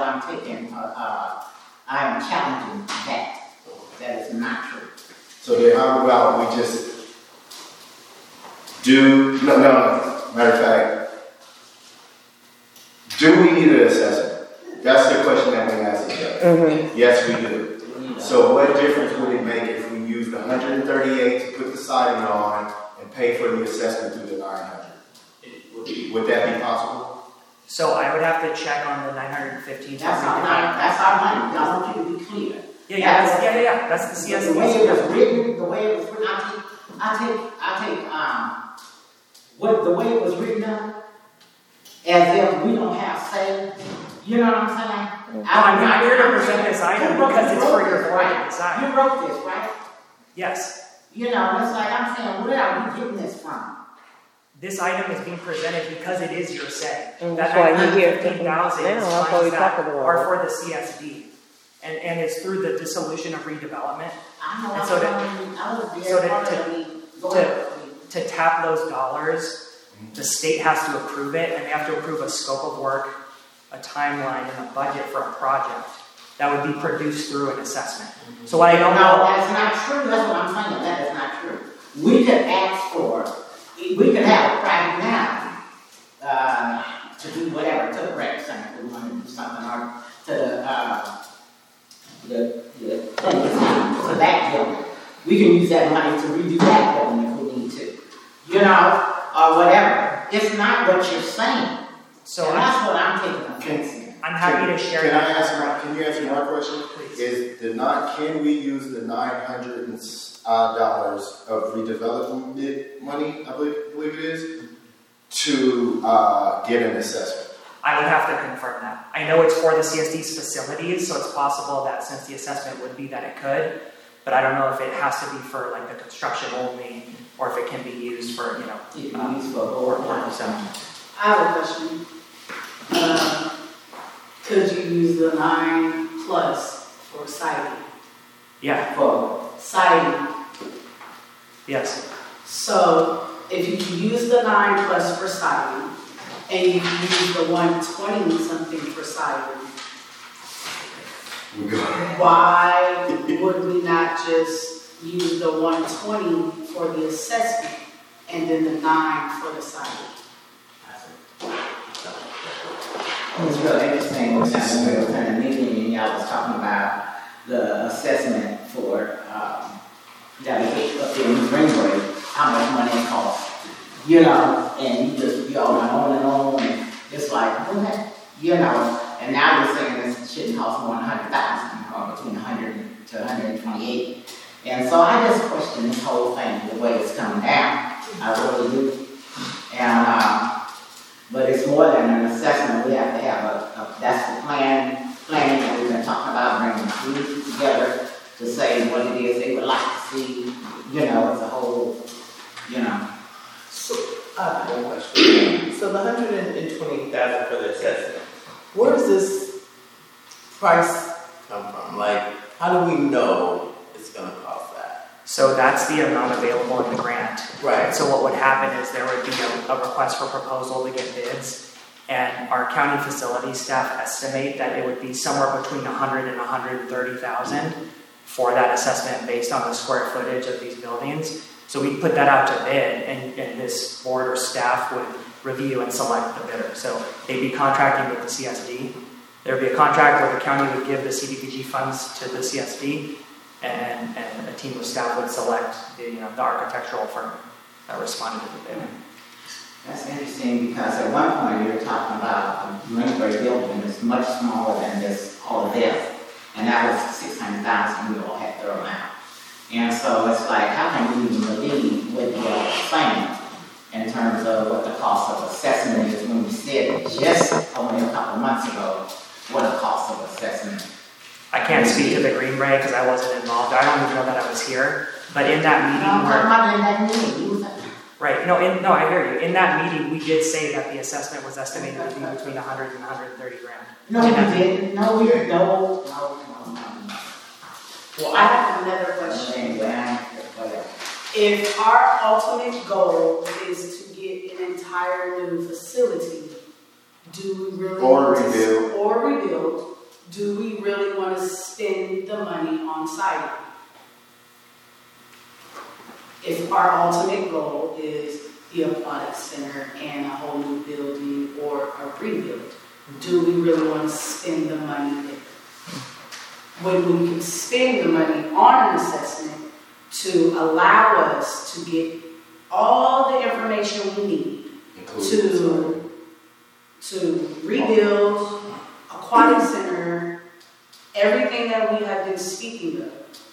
I am challenging that. That is not true. So then how about we just no, matter of fact, do we need an assessment? That's the question that we ask each other. Yes, we do. So what difference would it make if we use the 138 to put the siding on and pay for the assessment through the 900? Would that be possible? So I would have to check on the 915. That's our money. That's our money. I want you to be clear. Yeah. That's the The way it was written, the way it was written, the way it was written down, as if we don't have say. You know what I'm saying? I'm here to present this item because it's for your board to decide. You wrote this, right? Yes. You know, it's like I'm saying, where are we getting this from? This item is being presented because it is your say. That's why you're here. 15,000 Now, that's what we're talking about. are for the CSD. And it's through the dissolution of redevelopment. I know. And so to tap those dollars, the state has to approve it, and they have to approve a scope of work, a timeline, and a budget for a project that would be produced through an assessment. So I don't know. No, that's not true. That's what I'm saying. That is not true. We could ask for, we could have a project now to do whatever, to the rec center, if we want to do something, or to to that building. We can use that money to redo that building if we need to. You know, or whatever. It's not what you're saying. So and that's what I'm taking offense in. I'm happy to share that. Can you answer my question? Please. Can we use the $900 of redevelopment money, I believe it is, to get an assessment? I would have to confirm that. I know it's for the CSD's facilities, so it's possible that since the assessment would be that it could, but I don't know if it has to be for like the construction only, or if it can be used for, You can use for board purposes. I have a question. Could you use the 9+ for siding? Yeah, For Siding. yes. So if you can use the 9+ for siding, and you can use the 120 something for siding, why would we not just use the 120 for the assessment and then the 9 for the siding? It was real interesting when we were in a meeting and y'all was talking about the assessment for that we hit up there in Greenway, how much money it costs. You know, and you all went on, and it's like, what? You know, and now you're saying this shouldn't cost more than 100,000, or between 100 to 128. And so I just question this whole thing, the way it's coming down. I really do. And, but it's more than an assessment. We have to have that's the planning that we've been talking about, bringing the groups together to say what it is they would like to see, you know, as a whole, you know. So, I have one question. So the 120,000 for the assessment, where does this price come from? Like, how do we know it's gonna cost that? So that's the amount available in the grant. Right. So what would happen is there would be a request for proposal to get bids, and our county facilities staff estimate that it would be somewhere between 100 and 130,000 for that assessment based on the square footage of these buildings. So we put that out to bid, and this board or staff would review and select the bidder. So they'd be contracting with the CSD. There'd be a contract where the county would give the CDBG funds to the CSD, and a team of staff would select the architectural firm that responded to the bid. That's interesting because at one point you were talking about a Greenway building that's much smaller than this, all of this, and that was 600,000 we all had thrown out. And so it's like, how can we even believe what you're saying in terms of what the cost of assessment is when we said just only a couple months ago what the cost of assessment. I can't speak to the Greenway because I wasn't involved. I don't even know that I was here. But in that meeting right, I hear you. In that meeting, we did say that the assessment was estimated to be between 100 and 130 grand. No, we didn't. No. Well, I have another question. If our ultimate goal is to get an entire new facility, do we really rebuild, do we really want to spend the money on siding? If our ultimate goal is the aquatic center and a whole new building or a rebuild, do we really want to spend the money there? When we can spend the money on an assessment to allow us to get all the information we need to rebuild aquatic center, everything that we have been speaking of.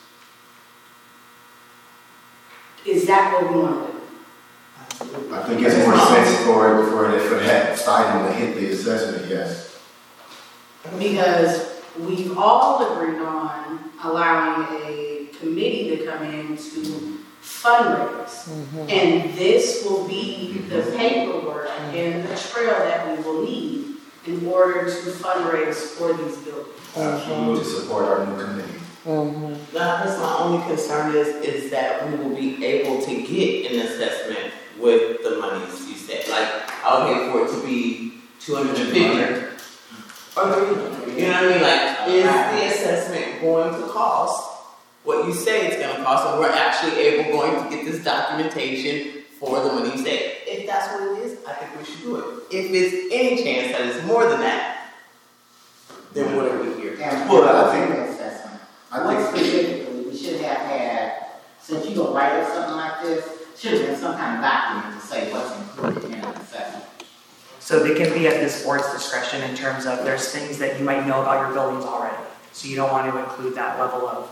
Is that what we want to do? I think it's more sense for that siding to hit the assessment, yes. Because we've all agreed on allowing a committee to come in to fundraise. Mm-hmm. And this will be the paperwork and the trail that we will need in order to fundraise for these buildings. Absolutely, to support our new committee. Mm-hmm. That's my only concern is that we will be able to get an assessment with the monies you said. Like, I'll pay for it to be 250. You know what I mean? Like, is the assessment going to cost what you say it's going to cost, and we're actually going to get this documentation for the money you say? If that's what it is, I think we should do it. If there's any chance that it's more than that, then what are we here? Well, I think assessment. Specifically, we should have had, since you go write up something like this, should have been some kind of document to say what's included in the assessment. So they can be at this board's discretion in terms of there's things that you might know about your buildings already. So you don't want to include that level of,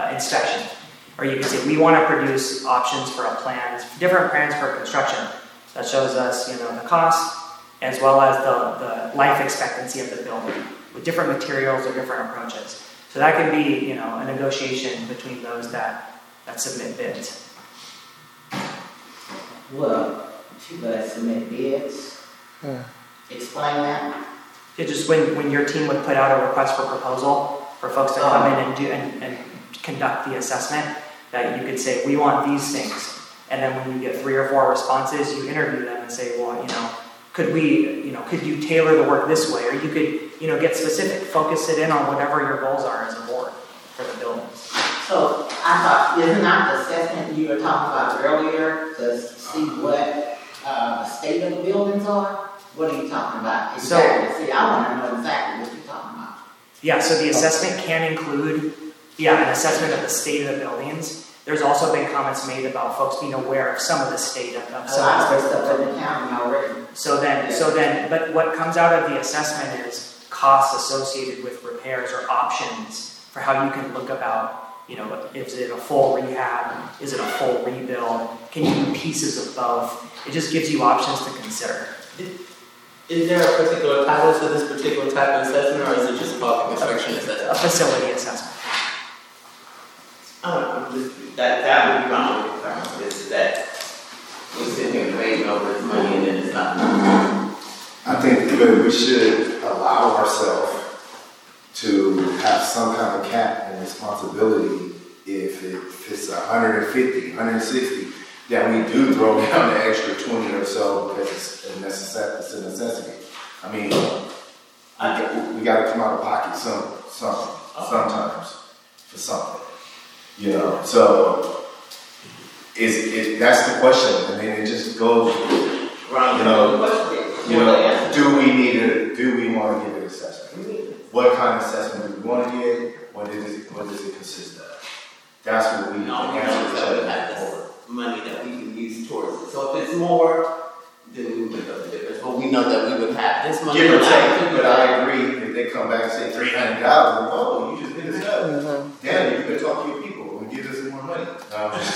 inspection. Or you can say, we want to produce options for a plan, different plans for construction. that shows us, the cost as well as the life expectancy of the building with different materials or different approaches. So that can be, a negotiation between those that submit bids. Well, if you guys submit bids, explain that. It's just when your team would put out a request for proposal for folks to come in and do and conduct the assessment, that you could say, we want these things. And then when you get 3 or 4 responses, you interview them and say, well, could you tailor the work this way? Or you could, get specific, focus it in on whatever your goals are as a board for the buildings. So I thought, isn't that the assessment you were talking about earlier to see what the state of the buildings are? What are you talking about? Exactly. See, I want to know exactly what you're talking about. Yeah, so the assessment can include, an assessment of the state of the buildings. There's also been comments made about folks being aware of some of the state of some of the stuff in the county already. So then, but what comes out of the assessment is costs associated with repairs or options for how you can look about, is it a full rehab? Is it a full rebuild? Can you do pieces of both? It just gives you options to consider. Is there a particular title to this particular type of assessment, or is it just called inspection assessment? A facility assessment. I'm just, that would be my only concern, is that we're sitting here debating over this money and then it's not moving. I think that we should allow ourselves to have some kind of cap and responsibility if it's 150, 160, that we do throw down the extra 20 or so because it's a necessity. I mean, we got to come out of pocket sometimes for something, So that's the question, and then it just goes, do we want to give it assessment? What kind of assessment do we want to get? What does it consist of? That's what we have this money that we can use towards it. So if it's more, then we would know the difference. But we know that we would have this money. Give or take, but I agree. If they come back and say $300,000, oh, you just did this up. Damn, you could talk to your people and give us more money. No, I'm just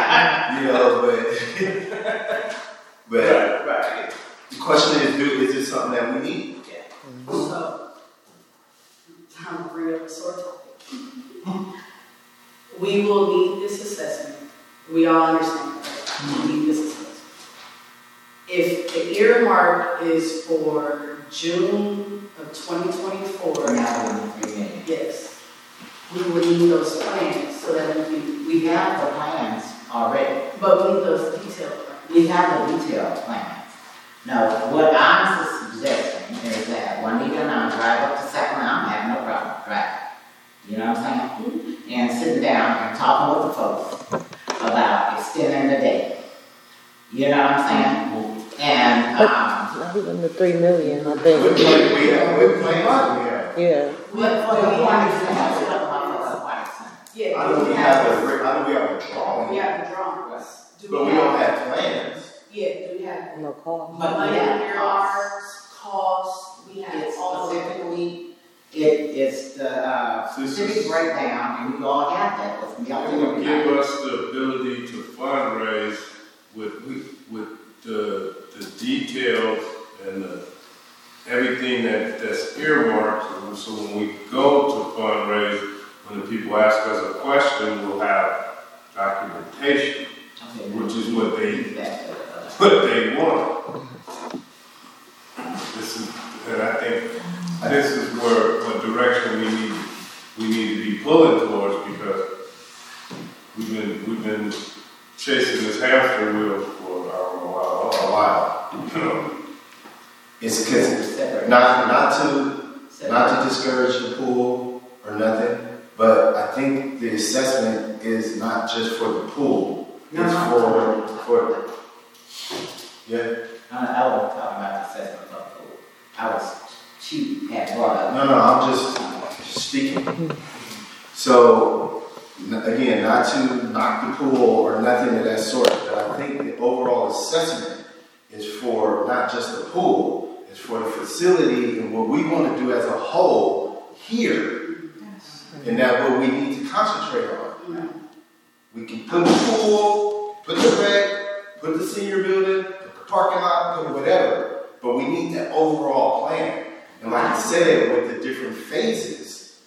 saying, but right. The question is this something that we need? Yeah. So, time to bring up a sore topic. We will need this assessment. We all understand that. We need this assessment. If the earmark is for June of 2024, yes, we will need those plans so that we have the plans already. But we need those detailed plans. We have the detailed plans. Now, what I'm suggesting is that Juanita and I drive up to Sacramento. I'm having no problem driving. You know what I'm saying? Mm-hmm. And sitting down and talking with the folks about extending the day. You know what I'm saying? And not even the $3 million, I think. What plans we have? Yeah. What do we have to have? Yeah. I know we have a drawing. We have the drawings. But we don't have plans. Yeah, do we have no cost? But money, earmarks, costs, we have all specifically. It's the specific breakdown, and we all have that. It will give us the ability to fundraise with the details and everything that's earmarked. So when we go to fundraise, when the people ask us a question, we'll have documentation, which is what they want. And I think this is what direction we need to be pulling towards, because we've been chasing this hamster wheel for a while. It's because not to discourage the pool or nothing, but I think the assessment is not just for the pool. It's for yeah. I wasn't talking about the assessment of the pool. I was cheap at brought up. No, I'm just speaking. So again, not to knock the pool or nothing of that sort, but I think the overall assessment is for not just the pool, it's for the facility and what we want to do as a whole here. And that's what we need to concentrate on. We can put the pool, put the rec, put the senior building, put the parking lot, put whatever. But we need that overall plan. And like I said, with the different phases,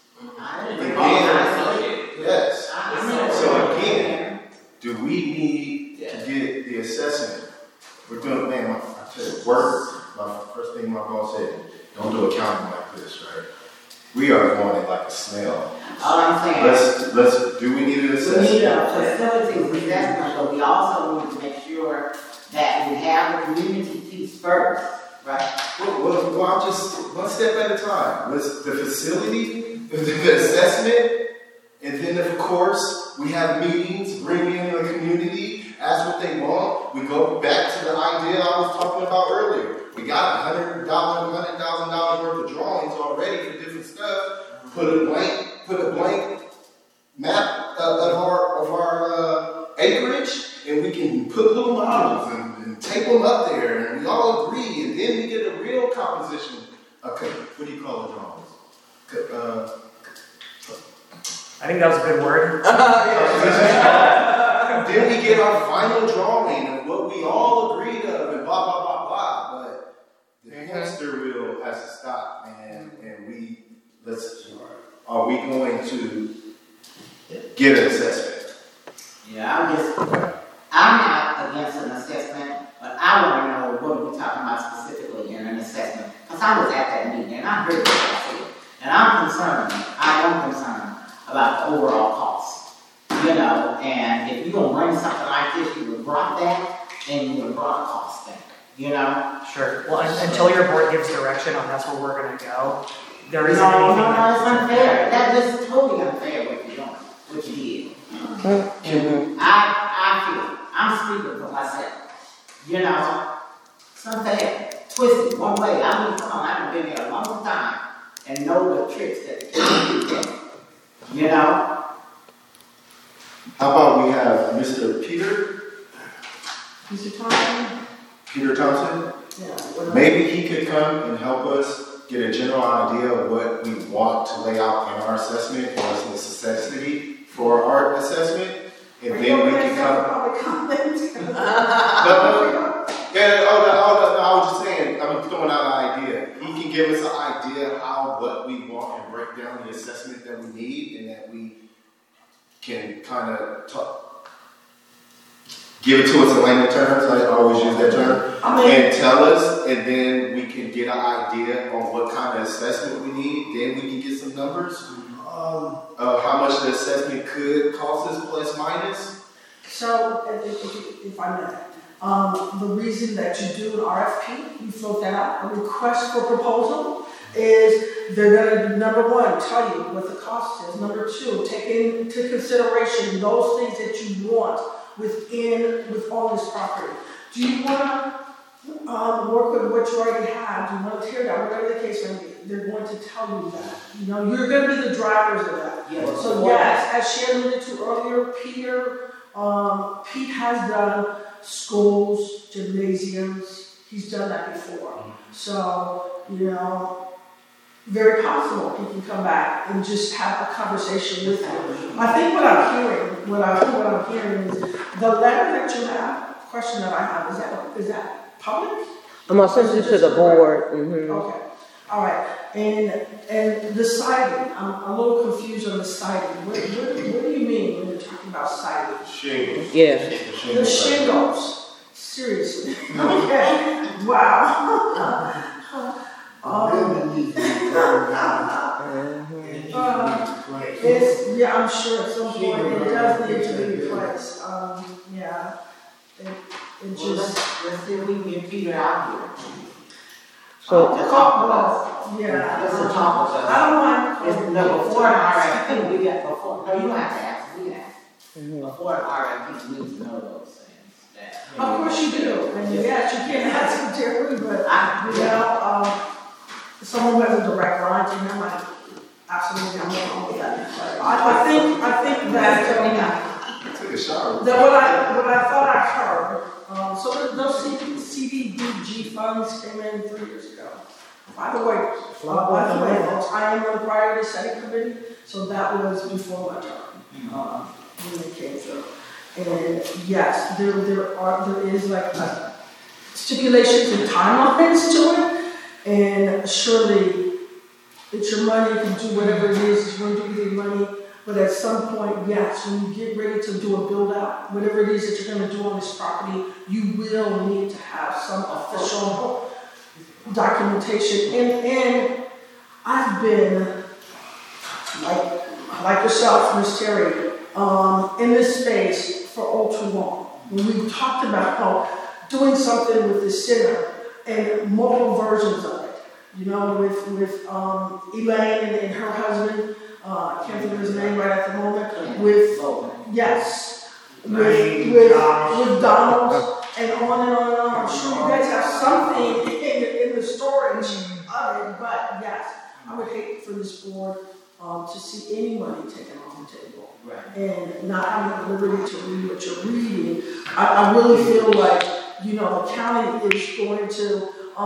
yes. So again, do we need to get the assessment? We're doing, man, I tell you, work, my first thing my boss said, don't do accounting like this, right? We are going like a snail. All I'm saying. Let's, do we need an assessment? We need a facilities assessment, but we also need to make sure that we have the community piece first, right? Well, I'm just one step at a time. Let's the facility, the assessment, and then of course we have meetings, bring in the community, ask what they want. We go back to the idea I was talking about earlier. We got $100,000 worth of drawings already for different stuff. Put a blank map of our acreage, and we can put little models and tape them up there, and we all agree, and then we get a real composition. Okay, what do you call the drawings? I think that was a good word. Then we get our final drawing of what we all agreed of, and blah blah blah blah. But the hamster wheel has to stop, man. And are we going to get an assessment? Yeah, I'm not against an assessment, but I want to know what are we talking about specifically in an assessment. Because I was at that meeting and I heard what I said. And I am concerned about the overall cost. You know, and if you're going to bring something like this, you would brought that and you would have brought a cost down. You know? Sure. Well, until your board gives direction on that's where we're going to go, there isn't No, anything. it's unfair. That is totally unfair what you're doing, what you did. I'm speaking for myself. You know, it's unfair. Twisted one way. I've been here a long time and know the tricks that the kids do. You know? How about we have Mr. Peter? Mr. Thompson? Peter Thompson? Yeah. Maybe he could come and help us get a general idea of what we want to lay out in our assessment or as a necessity for our assessment. And then we can come. I was just saying, I'm throwing out an idea. He can give us an idea of what we want and break down the assessment that we need and that we can kind of give it to us in layman terms. I always use that term. And tell us, and then we can get an idea on what kind of assessment we need. Then we can get some numbers. How much the assessment could cost us, plus minus. So, if I may, the reason that you do an RFP, you float that out, a request for proposal, is they're going to, number one, tell you what the cost is. Number two, take into consideration those things that you want with all this property. Do you want to work with what you already have? Do you want to tear down? Whatever the case may be, they're going to tell you that. You know, you're going to be the drivers of that. Yes. So yes, as she alluded to earlier, Pete has done schools, gymnasiums. He's done that before. So, you know, very possible he can come back and just have a conversation with you. I think what I'm hearing is the letter that you have, question that I have, is that public? I'm gonna send it to the board. Mm-hmm. Okay. All right. And the siding, I'm a little confused on the siding. What do you mean when you're talking about siding? Shingles. Yeah. The shingles. Seriously. Okay. Wow. I'm sure at some point it does need to be replaced. Yeah. It just. Let's see if we can get Peter out here. So, to talk with us. Yeah. Just to talk with us. I don't mind. Before an RFP, we got before. No, you don't have to ask. We ask. Before an RFP, we need to know those things. Of course you do. And yes, you can't ask them, Terry, but someone who has a direct line to him, like, absolutely, I'm not wrong with that. I think that Take a shower. that what I thought I heard. So those CDBG funds came in 3 years ago. By the way, folks, I am on the priority setting committee, so that was before my term when they came through. And yes, there is like stipulations and timelines to it, and surely it's your money, you can do whatever it is, it's going to be your money, but at some point, yes, when you get ready to do a build out, whatever it is that you're gonna do on this property, you will need to have some official documentation, and I've been, like yourself, Ms. Terry, in this space for all too long. When we talked about how doing something with the center and multiple versions of it, you know, with Elaine and her husband, I can't think of his name right at the moment, with Donald, and on and on and on. I'm sure you guys have something in the storage of it, but yes, I would hate for this board to see any money taken off the table. Right. And not having the liberty to read what you're reading. I really feel like, you know, the county is going to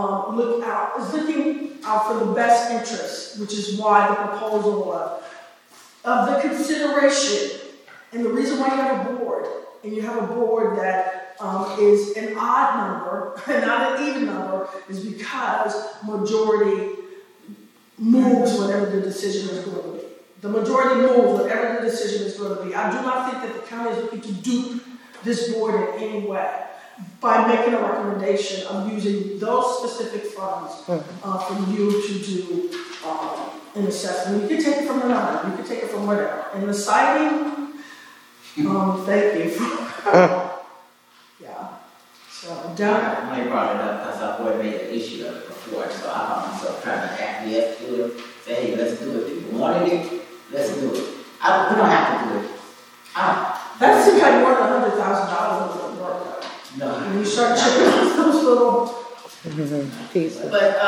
is looking out for the best interest, which is why the proposal of the consideration, and the reason why you have a board, and you have a board that is an odd number, and not an even number, is because majority moves whatever the decision is going to be. The majority moves whatever the decision is going to be. I do not think that the county is looking to dupe this board in any way by making a recommendation of using those specific funds for you to do an assessment. You can take it from the number, you can take it from whatever. And the citing, thank you. Yeah. So, done. I brought it up because I've already made an issue of it before, so I found myself trying to acquiesce to it, say, hey, let's do it. If you wanted it, let's do it. We don't have to do it. That seems like more than $100,000 worth of work. No. When you start chipping those little Peace. But,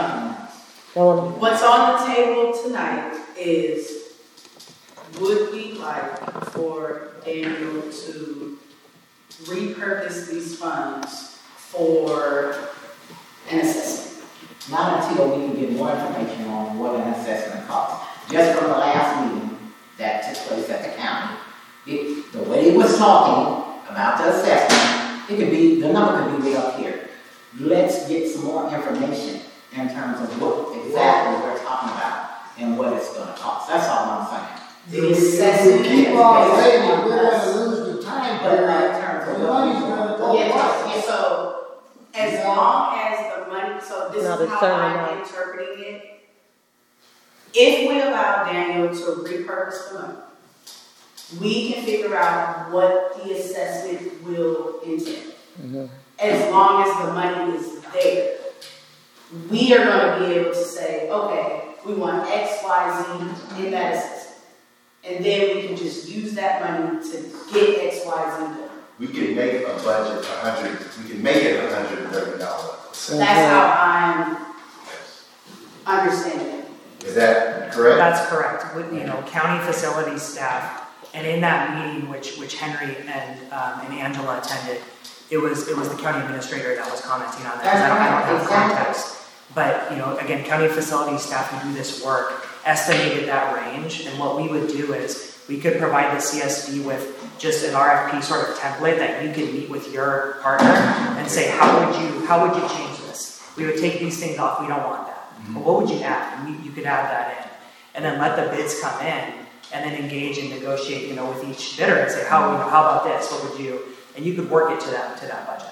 what's on the table tonight is, would we like for Daniel to repurpose these funds for an assessment? Not until we can get more information on what an assessment costs. Just from the last meeting that took place at the county, the way he was talking about the assessment, the number could be way up here. Let's get some more information in terms of what exactly we're talking about and what it's going to cost. That's all I'm saying. The assessment. Keep on saying we're going to lose the time But in period. terms of The money's going to go Yeah, so as long as the money, so this Not is a how certain I'm amount. interpreting it. If we allow Daniel to repurpose the money, we can figure out what the assessment will entail. As long as the money is there, we are going to be able to say, okay, we want X, Y, Z in that assessment. And then we can just use that money to get X, Y, Z done. We can make a budget we can make it $130. That's how I'm understanding it. Is that correct? That's correct. With, county facilities staff, and in that meeting, which Henry and Angela attended, it was the county administrator that was commenting on that. I don't have context. But, again, county facilities staff who do this work estimated that range, and what we would do is we could provide the CSD with just an RFP sort of template that you could meet with your partner and say, how would you change this? We would take these things off, we don't want that. But what would you add? And you could add that in. And then let the bids come in and then engage and negotiate, with each bidder and say, how about this? What would you, and you could work it to that budget.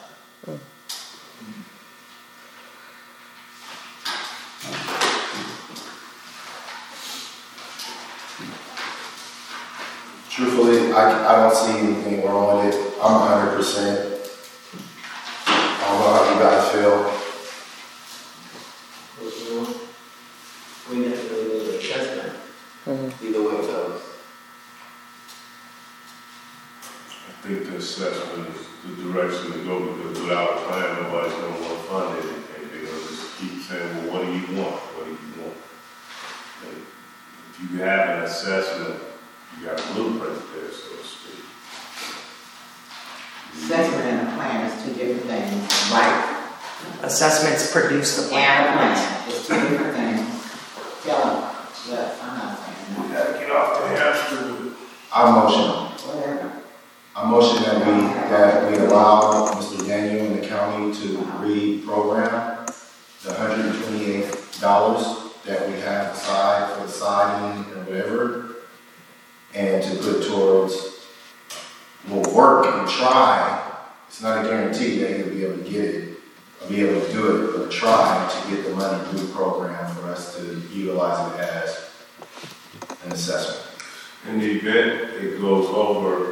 Truthfully, I don't see anything wrong with it. I'm 100%. I don't know how you guys feel. We never really do the assessment. Either way it goes. I think the assessment is the direction to go, because without a plan, nobody's gonna want to fund anything. They're gonna just keep saying, well, what do you want? What do you want? And if you have an assessment, you got a blueprint there, so to speak. Assessment and a plan is two different things, right? Assessments produce the plan. And a plan is two different things. Tell them, yes, I'm not saying You no. gotta get off the hamster wheel. I motion. Whatever. I motion that we allow Mr. Daniel and the county to program, the $128 that we have aside for the siding and whatever, and to put towards, we'll work and try. It's not a guarantee that you'll be able to get it, or be able to do it, but try to get the money in the program for us to utilize it as an assessment. In the event it goes over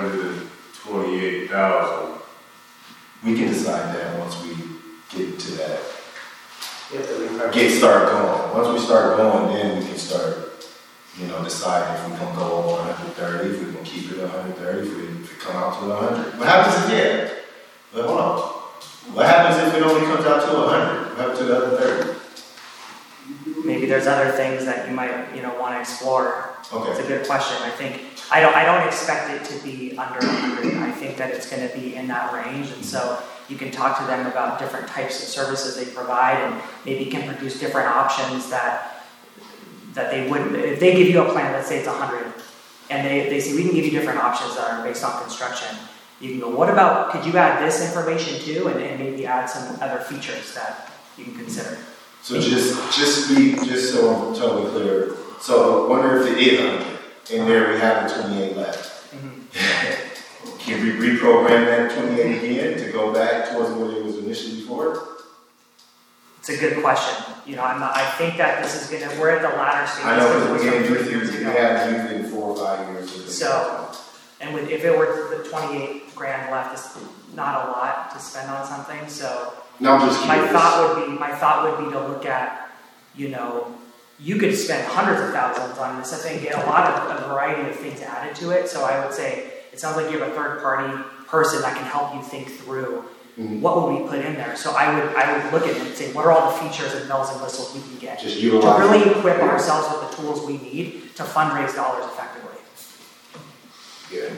128,000, We can decide that once we get to that. If Start going. Once we start going, then we can start, decide if we're gonna go over 130, if we can keep it 130, if it come out to 100. What happens if yeah? But hold on. What happens if it only comes out to 100? What happens to the other 30? Maybe there's other things that you might, want to explore. It's a Okay. good question. I don't expect it to be under 100. I think that it's going to be in that range, and so you can talk to them about different types of services they provide, and maybe can produce different options that they wouldn't. If they give you a plan, let's say it's 100, and they say we can give you different options that are based on construction. You can go, what about, could you add this information too, and maybe add some other features that you can consider. So just so I'm totally clear. So I wonder if the 800 in there we have the 28 left. Mm-hmm. Can we reprogram that 28 again to go back towards what it was initially for? It's a good question. I think that this is we're at the latter stage. I know, because we from 3 used years it, we ago. haven't used it in 4 or 5 years. So, and if it were the 28 grand left, it's not a lot to spend on something. So, No, I'm just curious. my thought would be to look at, you could spend hundreds of thousands on this. I think get a variety of things added to it. So I would say it sounds like you have a third party person that can help you think through what would we put in there. So I would look at it and say, what are all the features and bells and whistles we can get Just to utilize really equip ourselves with the tools we need to fundraise dollars effectively. Yeah.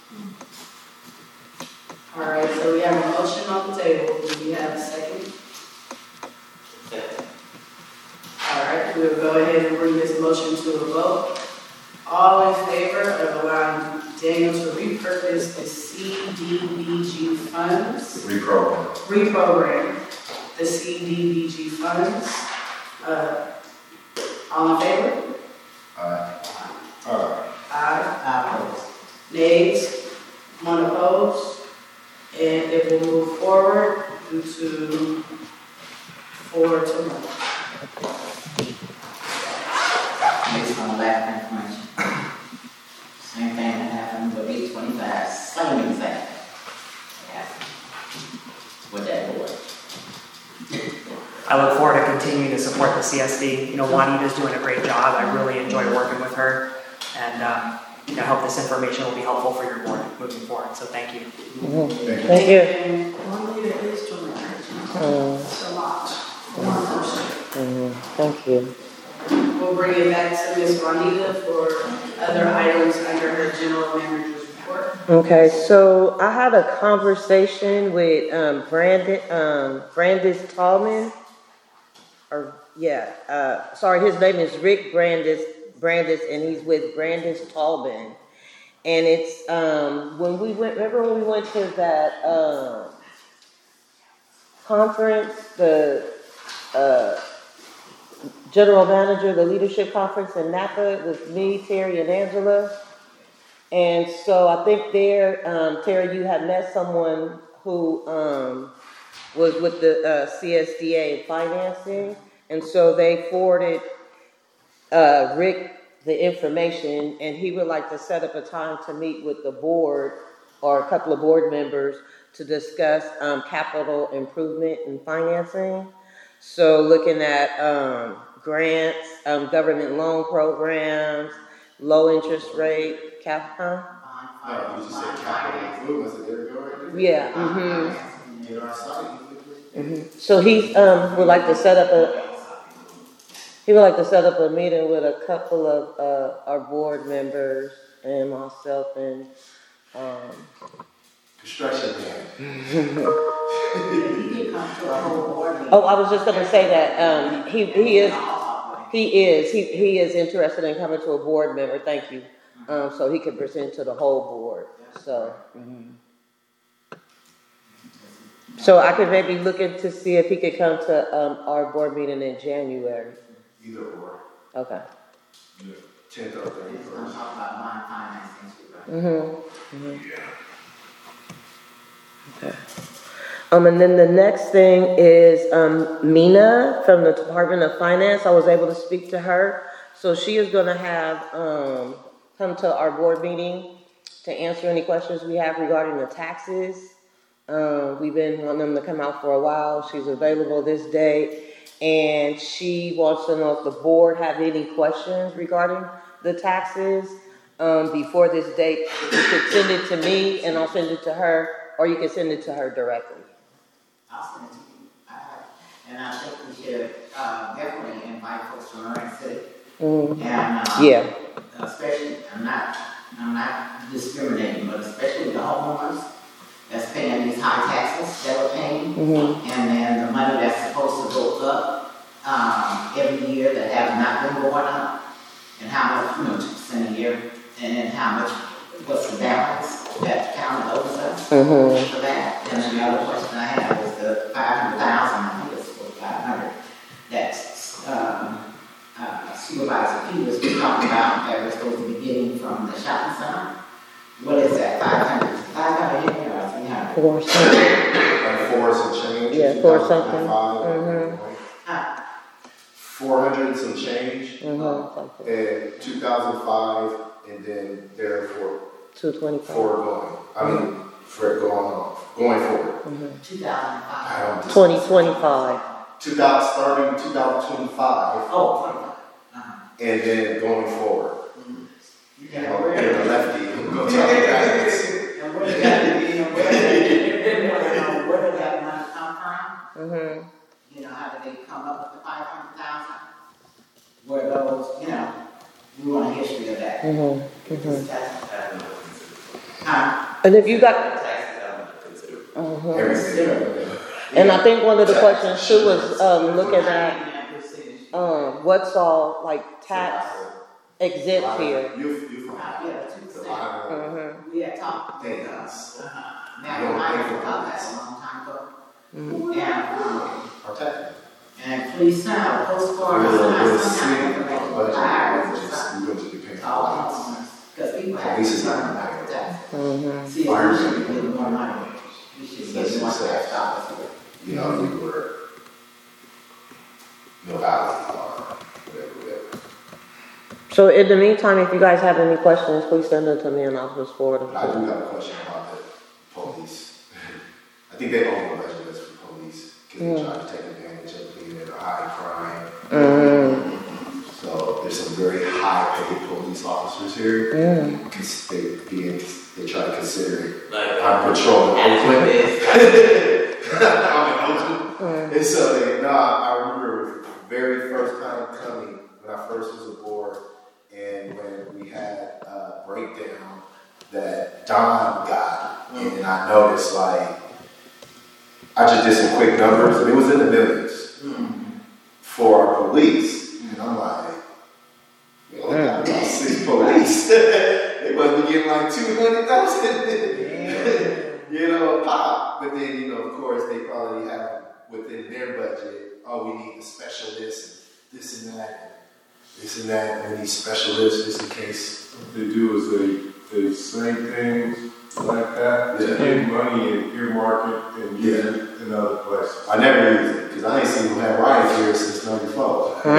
All right, so we have a motion on the table. Do we have a second? All right, we'll go ahead and bring this motion to a vote. All in favor of allowing Daniel to repurpose the CDBG funds, reprogram the CDBG funds. All in favor? Aye. Nays? One opposed? And it will move forward due to 4 to 1. Based on lack of information. Same thing that happened with 825, same exact. With that board. I look forward to continuing to support the CSD. Juanita's doing a great job. I really enjoy working with her, and I hope this information will be helpful for your board moving forward. So thank you. Thank you. And one leader is doing it. That's a lot for one person. Thank you. We'll bring it back to Ms. Juanita for other items under her general manager's report. Okay, so I had a conversation with Brandis Tallman. His name is Rick Brandis, and he's with Brandis Tallman. And it's when we went to that conference, the general manager, the leadership conference in Napa with me, Terry, and Angela. And so I think there, Terry, you had met someone who was with the CSDA financing. And so they forwarded Rick the information, and he would like to set up a time to meet with the board or a couple of board members to discuss capital improvement and financing. So looking at grants, government loan programs, low interest rate, No, you just said capital improvements, and there we go right there. Yeah. Get our site. So he would like to set up a meeting with a couple of our board members and myself and Construction man. oh, I was just going to say that he is interested in coming to a board member. Thank you. So he can present to the whole board. So. So I could maybe look into see if he could come to, our board meeting in January. Either or, Okay. 10th or It's gonna 31st. talk about bond financing too, right? Yeah. Okay. And then the next thing is, Mina from the Department of Finance. I was able to speak to her. So she is gonna have, come to our board meeting to answer any questions we have regarding the taxes. We've been wanting them to come out for a while. She's available this day. And she wants to know if the board have any questions regarding the taxes. Before this date, you could send it to me and I'll send it to her, or you can send it to her directly. I'll send it to you. And I think we should, definitely invite folks from Orange City. Mm-hmm. And, Yeah. especially, I'm not discriminating, but especially the homeowners that's paying these high taxes that we're paying. Mm-hmm. And then the money that's supposed to go up, every year that has not been going up. And how much, 2% a year, and then how much, what's the balance that the county owes us Mm-hmm. for that? And then the other question I have is the 500,000, I think it's for 500, that's, Supervisor Peters was talking about that we're supposed to be getting from the shopping center. What is that, 500? 500 in there or 300? Or something. Like 4 and some change. Yeah, 4 something. 400 and some change. Mm-hmm. In 2005, and then therefore 225. for it going forward. 2005. 2025. 2000, starting 2025, Oh, 25. and then going forward. Yeah, And a lefty, we'll go talk about it. And where did that money come from? Mm-hmm. You know, how did they come up with the 500,000? Were those, we want a history of that. Mm-hmm. Because that's, And if you got, Everything. and I think one of the questions too was, looking at, what's all like tax exempt here. You yeah, 2%. Mm-hmm. We had talked about that. Now, I about that a long time ago. And please send out a postcard. We'll sometime, see. like, flyers or something. We're going to be paying. All homeowners, because people have Police is concern not about paying. that. Mm-hmm. See, if we should be getting more money, we should get more tax dollars here. You know, if we were, valley or whatever. So in the meantime, if you guys have any questions, please send them to me and I'll just forward them. But I do have a question about the police. I think they own the budget that's for police, because they try to take advantage of being in a high crime. Mm-hmm. So there's some very high paid police officers here, because they try to consider it. I'm patrolling Oakland. I'm in Oakland. And so I remember the very first time coming, when I first was aboard, and when we had a breakdown that Don got, and I noticed, I just did some quick numbers, and it was in the millions for our police. And I'm like, we only got about 6 police. They must be getting like 200,000, pop. But then, of course, they probably have within their budget, we need a specialist, and this and that, and we need specialists just in case. What they do is they say things like that to get money and earmark it and use it in other places. I never used it, because I ain't seen them have riots here since 94. I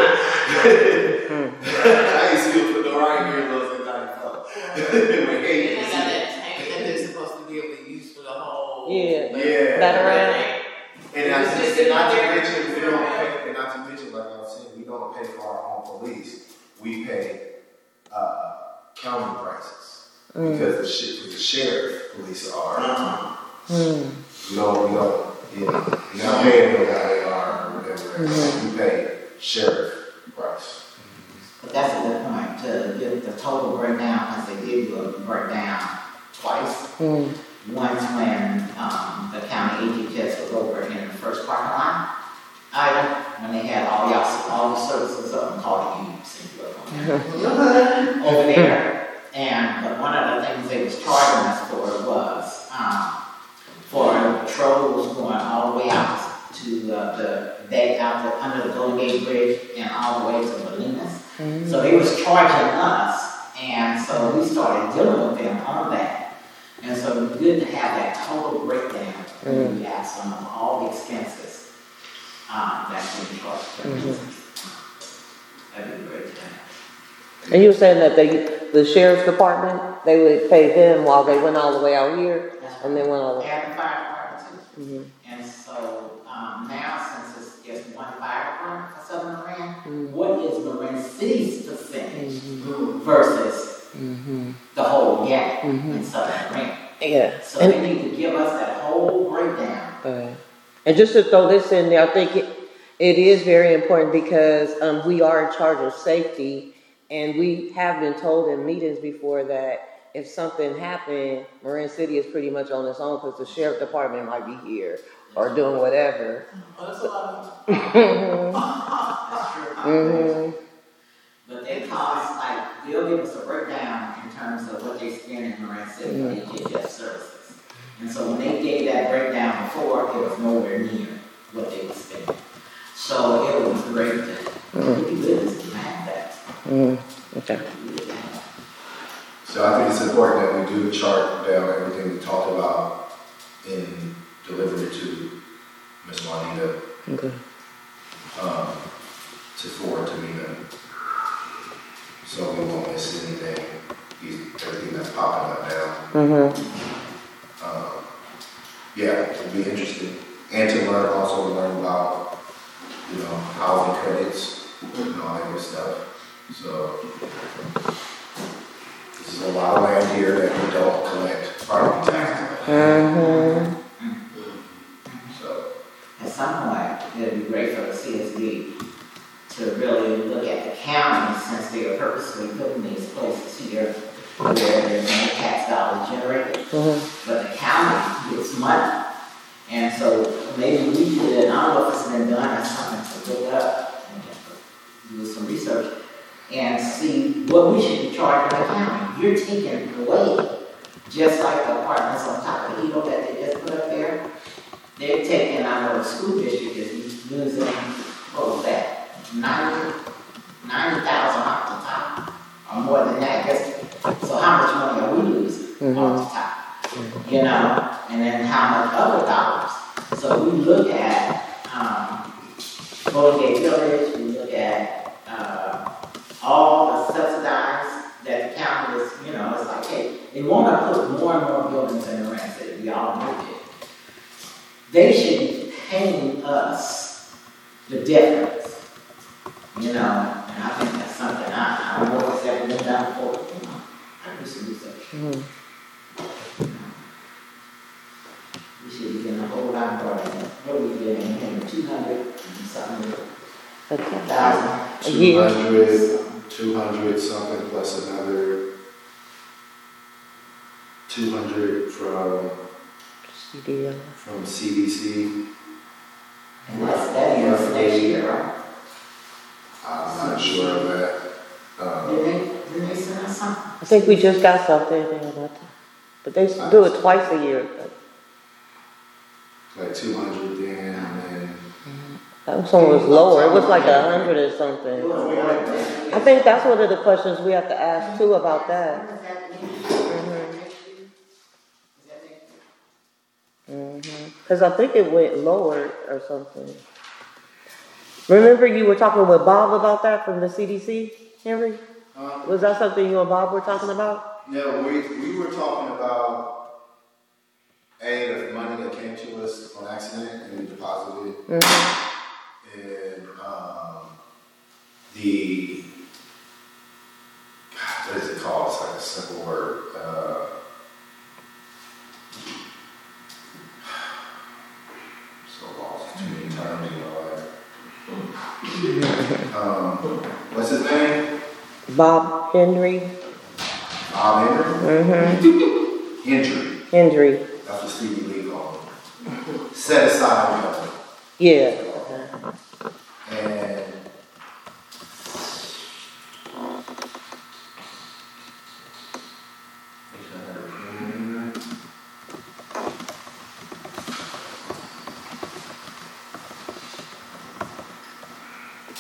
ain't seen them put the riot here since 94. They got that tank that they're supposed to be able to use for the whole. Yeah. Veteran. And not to mention, like I was saying, we don't pay for our own police. We pay county prices because the sheriff police are. Not paying no guy or whatever. We pay sheriff price. But that's a good point, to give the total breakdown, because they give you a breakdown twice. Once when the county HHS was over in the first parking lot item, when they had all the services up and called you, over there. But one of the things they was charging us for was for patrols Wade Bridge and all the way to Bolinas. So they was charging us, and so we started dealing with them on that. And so it was good to have that total breakdown when we asked them of all the expenses that's being charged. That'd be great to have. And you were saying that the sheriff's department, they would pay them while they went all the way out here, and then went all the way. And the fire department too. And so now, since it's just one fire department for Southern Marin, what is Marin City's percentage versus the whole gap in Southern Marin? Yeah. So they need to give us that whole breakdown. And just to throw this in there, I think it is very important because we are in charge of safety, and we have been told in meetings before that if something happened, Marin City is pretty much on its own because the sheriff department might be here or doing whatever. That's a lot of But they cost, like, they'll give us a breakdown in terms of what they spend in Marin City for HHS services. And so when they gave that breakdown before, it was nowhere near what they were spending. So it would be great to be good to have that. Okay. So I think it's important that we do chart down everything we talked about and deliver it to Ms. Juanita. Okay. To forward to me then. So we won't miss anything, everything that's popping up now. Yeah, it'll be interesting. And to learn about, housing credits and all that good stuff. So this is a lot of land here that we don't collect property taxes. So At some point, it'd be great for the CSD to really look at the county, since they are purposely putting these places here where there's no tax dollars generated, but the county gets money. And so maybe we should, and I don't know if it's been done or something, to look up and do some research and see what we should be charging the county. You're taking away, just like the apartments on top of Eagle that they just put up there. They're taking, I know the school district is losing, what was that? 90,000 off the top, or more than that. So how much money are we losing off the top? And then how much other dollars? So we look at Golden Gate Village, we look at all the subsidized that the county is, it's like, hey, they want to put more and more buildings in the Marin City. We all know it. They should be paying us the difference. And I think that's something I don't know what's ever been done before. I do some research. We should be getting a whole lot more than that. What are we getting? 200 and something thousand a year. 200 something plus another 200 from CDC. And that is next year, right? I'm not sure of that. Did they send us something? I think we just got something, but they do it twice a year. Like 200 then, and then. That one was lower. It was like 100 or something. I think that's one of the questions we have to ask too about that. Because I think it went lower or something. Remember you were talking with Bob about that from the CDC, Henry? Was that something you and Bob were talking about? No, we were talking about the money that came to us on accident and we deposited it. And what is it called? It's like a simple word. So lost. Too many terms in my life. What's his name? Bob Henry. Bob Hendry. Hendry. That's what Stevie Lee called him. Set aside money. Yeah. And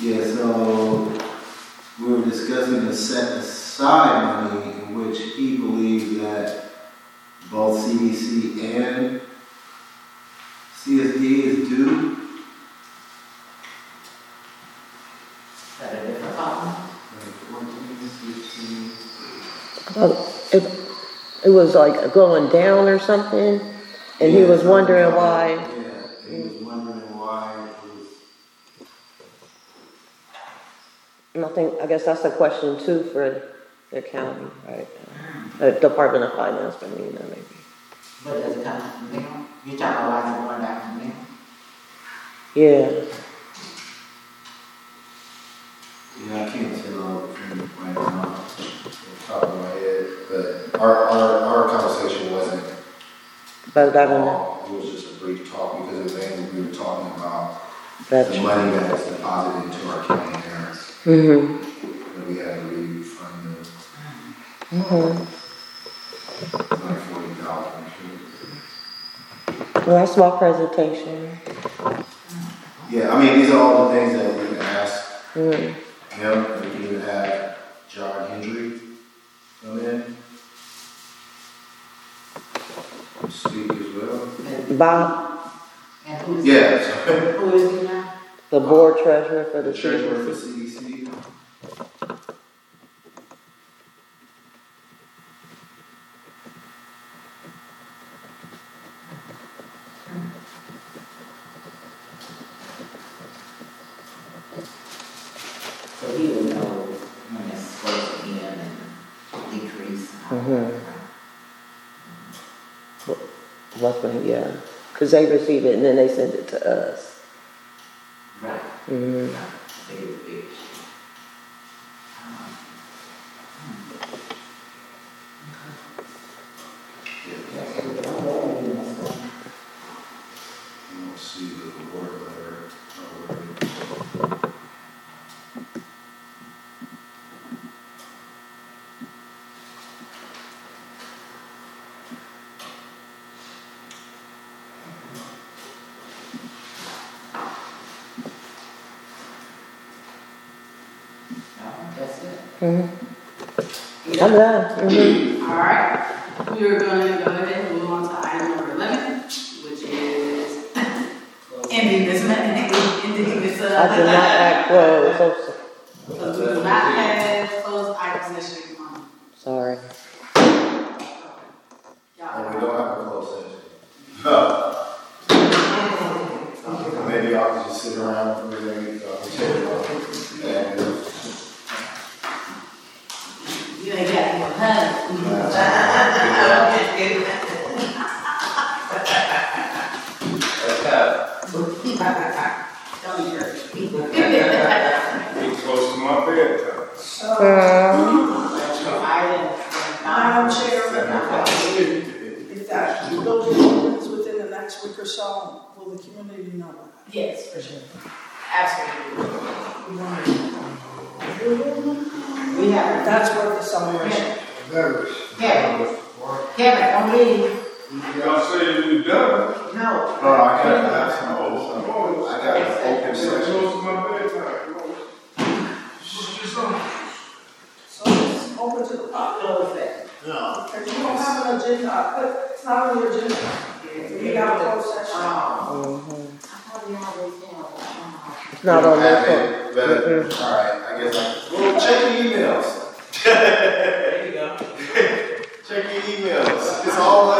Yeah, so we were discussing the set aside money in which he believes that both CDC and CSD is due. Is that a different problem? It was like going down or something, and he was wondering why. Yeah, he was wondering why it was. And I guess that's a question too for the county, right? The Department of Finance, maybe. But does it come from them? You talking about why it's going back from them? Yeah. Yeah, I can't tell right now. Off the top of my head, but our conversation wasn't But I don't know. long. It was just a brief talk because mainly we were talking about That's the money that was deposited into our county parents that we had to refund the like $40,000. Well, that's my presentation. Yeah, I mean, these are all the things that we can ask Mm. him. We can even have John Hendry come in and speak as well. Bob, And who's, Yeah, who is he now? the board treasurer for the the treasurer for CDC. CDC. So he will know when it's supposed to end and decrease. Roughly, yeah. Because they receive it and then they send it to us. Right. Mm-hmm. Right. So he was a big issue. You don't see the award letter. That's it. Mm-hmm. I'm done. Mm-hmm. All right, we are going to go ahead and move on to item number 11, which is ending this ending this. I did not act close. So So we do not have closed item session on. sorry. And we don't have a closed session. Maybe y'all can just sit around for a minute, and You ain't got any honey. Don't be hurt. Getting close to my bedtime. Madam Chair, if that, those meetings within the next week or so, will the community know about? Yes, for sure. Absolutely. We have, That's worth the celebration. Kevin, don't leave. Y'all say we done. No. I got some. I got an open Getting session. close to my bedtime. So it's open to the public. Close that. Because you don't have an agenda, it's not on your agenda. You got a closed session. I thought we always had. It's not on Have this it, but, all right, I guess well, check your emails. There you go. Check your emails. It's all